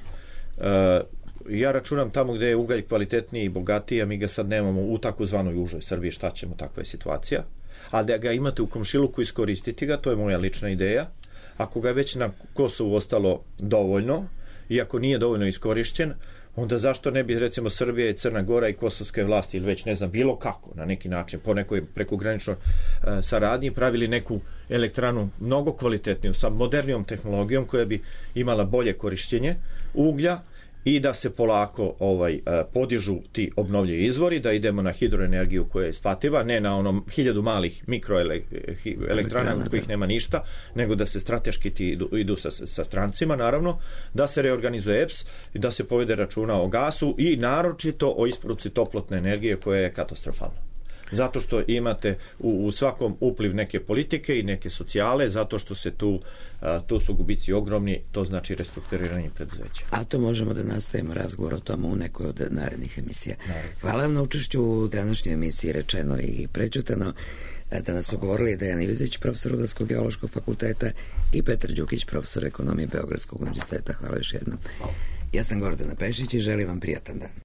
Ja računam tamo gde je ugalj kvalitetniji i bogatiji, a mi ga sad nemamo u takozvanoj užoj Srbiji, šta ćemo, takva je situacija. A da ga imate u komšiluku, iskoristiti ga, to je moja lična ideja. Ako ga je već na Kosovu ostalo dovoljno, i ako nije dovoljno iskorišćen, onda zašto ne bi, recimo, Srbija i Crna Gora i kosovske vlasti, ili već ne znam, bilo kako, na neki način, po nekoj prekograničnoj saradnji, pravili neku elektranu mnogo kvalitetniju, sa modernijom tehnologijom koja bi imala bolje korišćenje uglja i da se polako podižu ti obnovljivi izvori, da idemo na hidroenergiju koja je isplativa, ne na onom 1000 malih mikroelektrana od kojih nema ništa, nego da se strateški ti idu sa strancima, naravno, da se reorganizuje EPS i da se povede računa o gasu i naročito o isporuci toplotne energije koja je katastrofalna. Zato što imate u svakom upliv neke politike i neke socijale, zato što se tu su gubici ogromni, to znači restrukturiranje preduzeća. A to možemo da nastavimo razgovor o tomu u nekoj od narednih emisija. Hvala vam na učešću u današnjoj emisiji Rečeno i prećutano. Danas su govorili Dejan Ivezić, profesor Rudarsko-geološkog fakulteta, i Petar Đukić, profesor ekonomije Beogradskog univerziteta. Hvala još jednom. Ja sam Gordana Pešić i želim vam prijatan dan.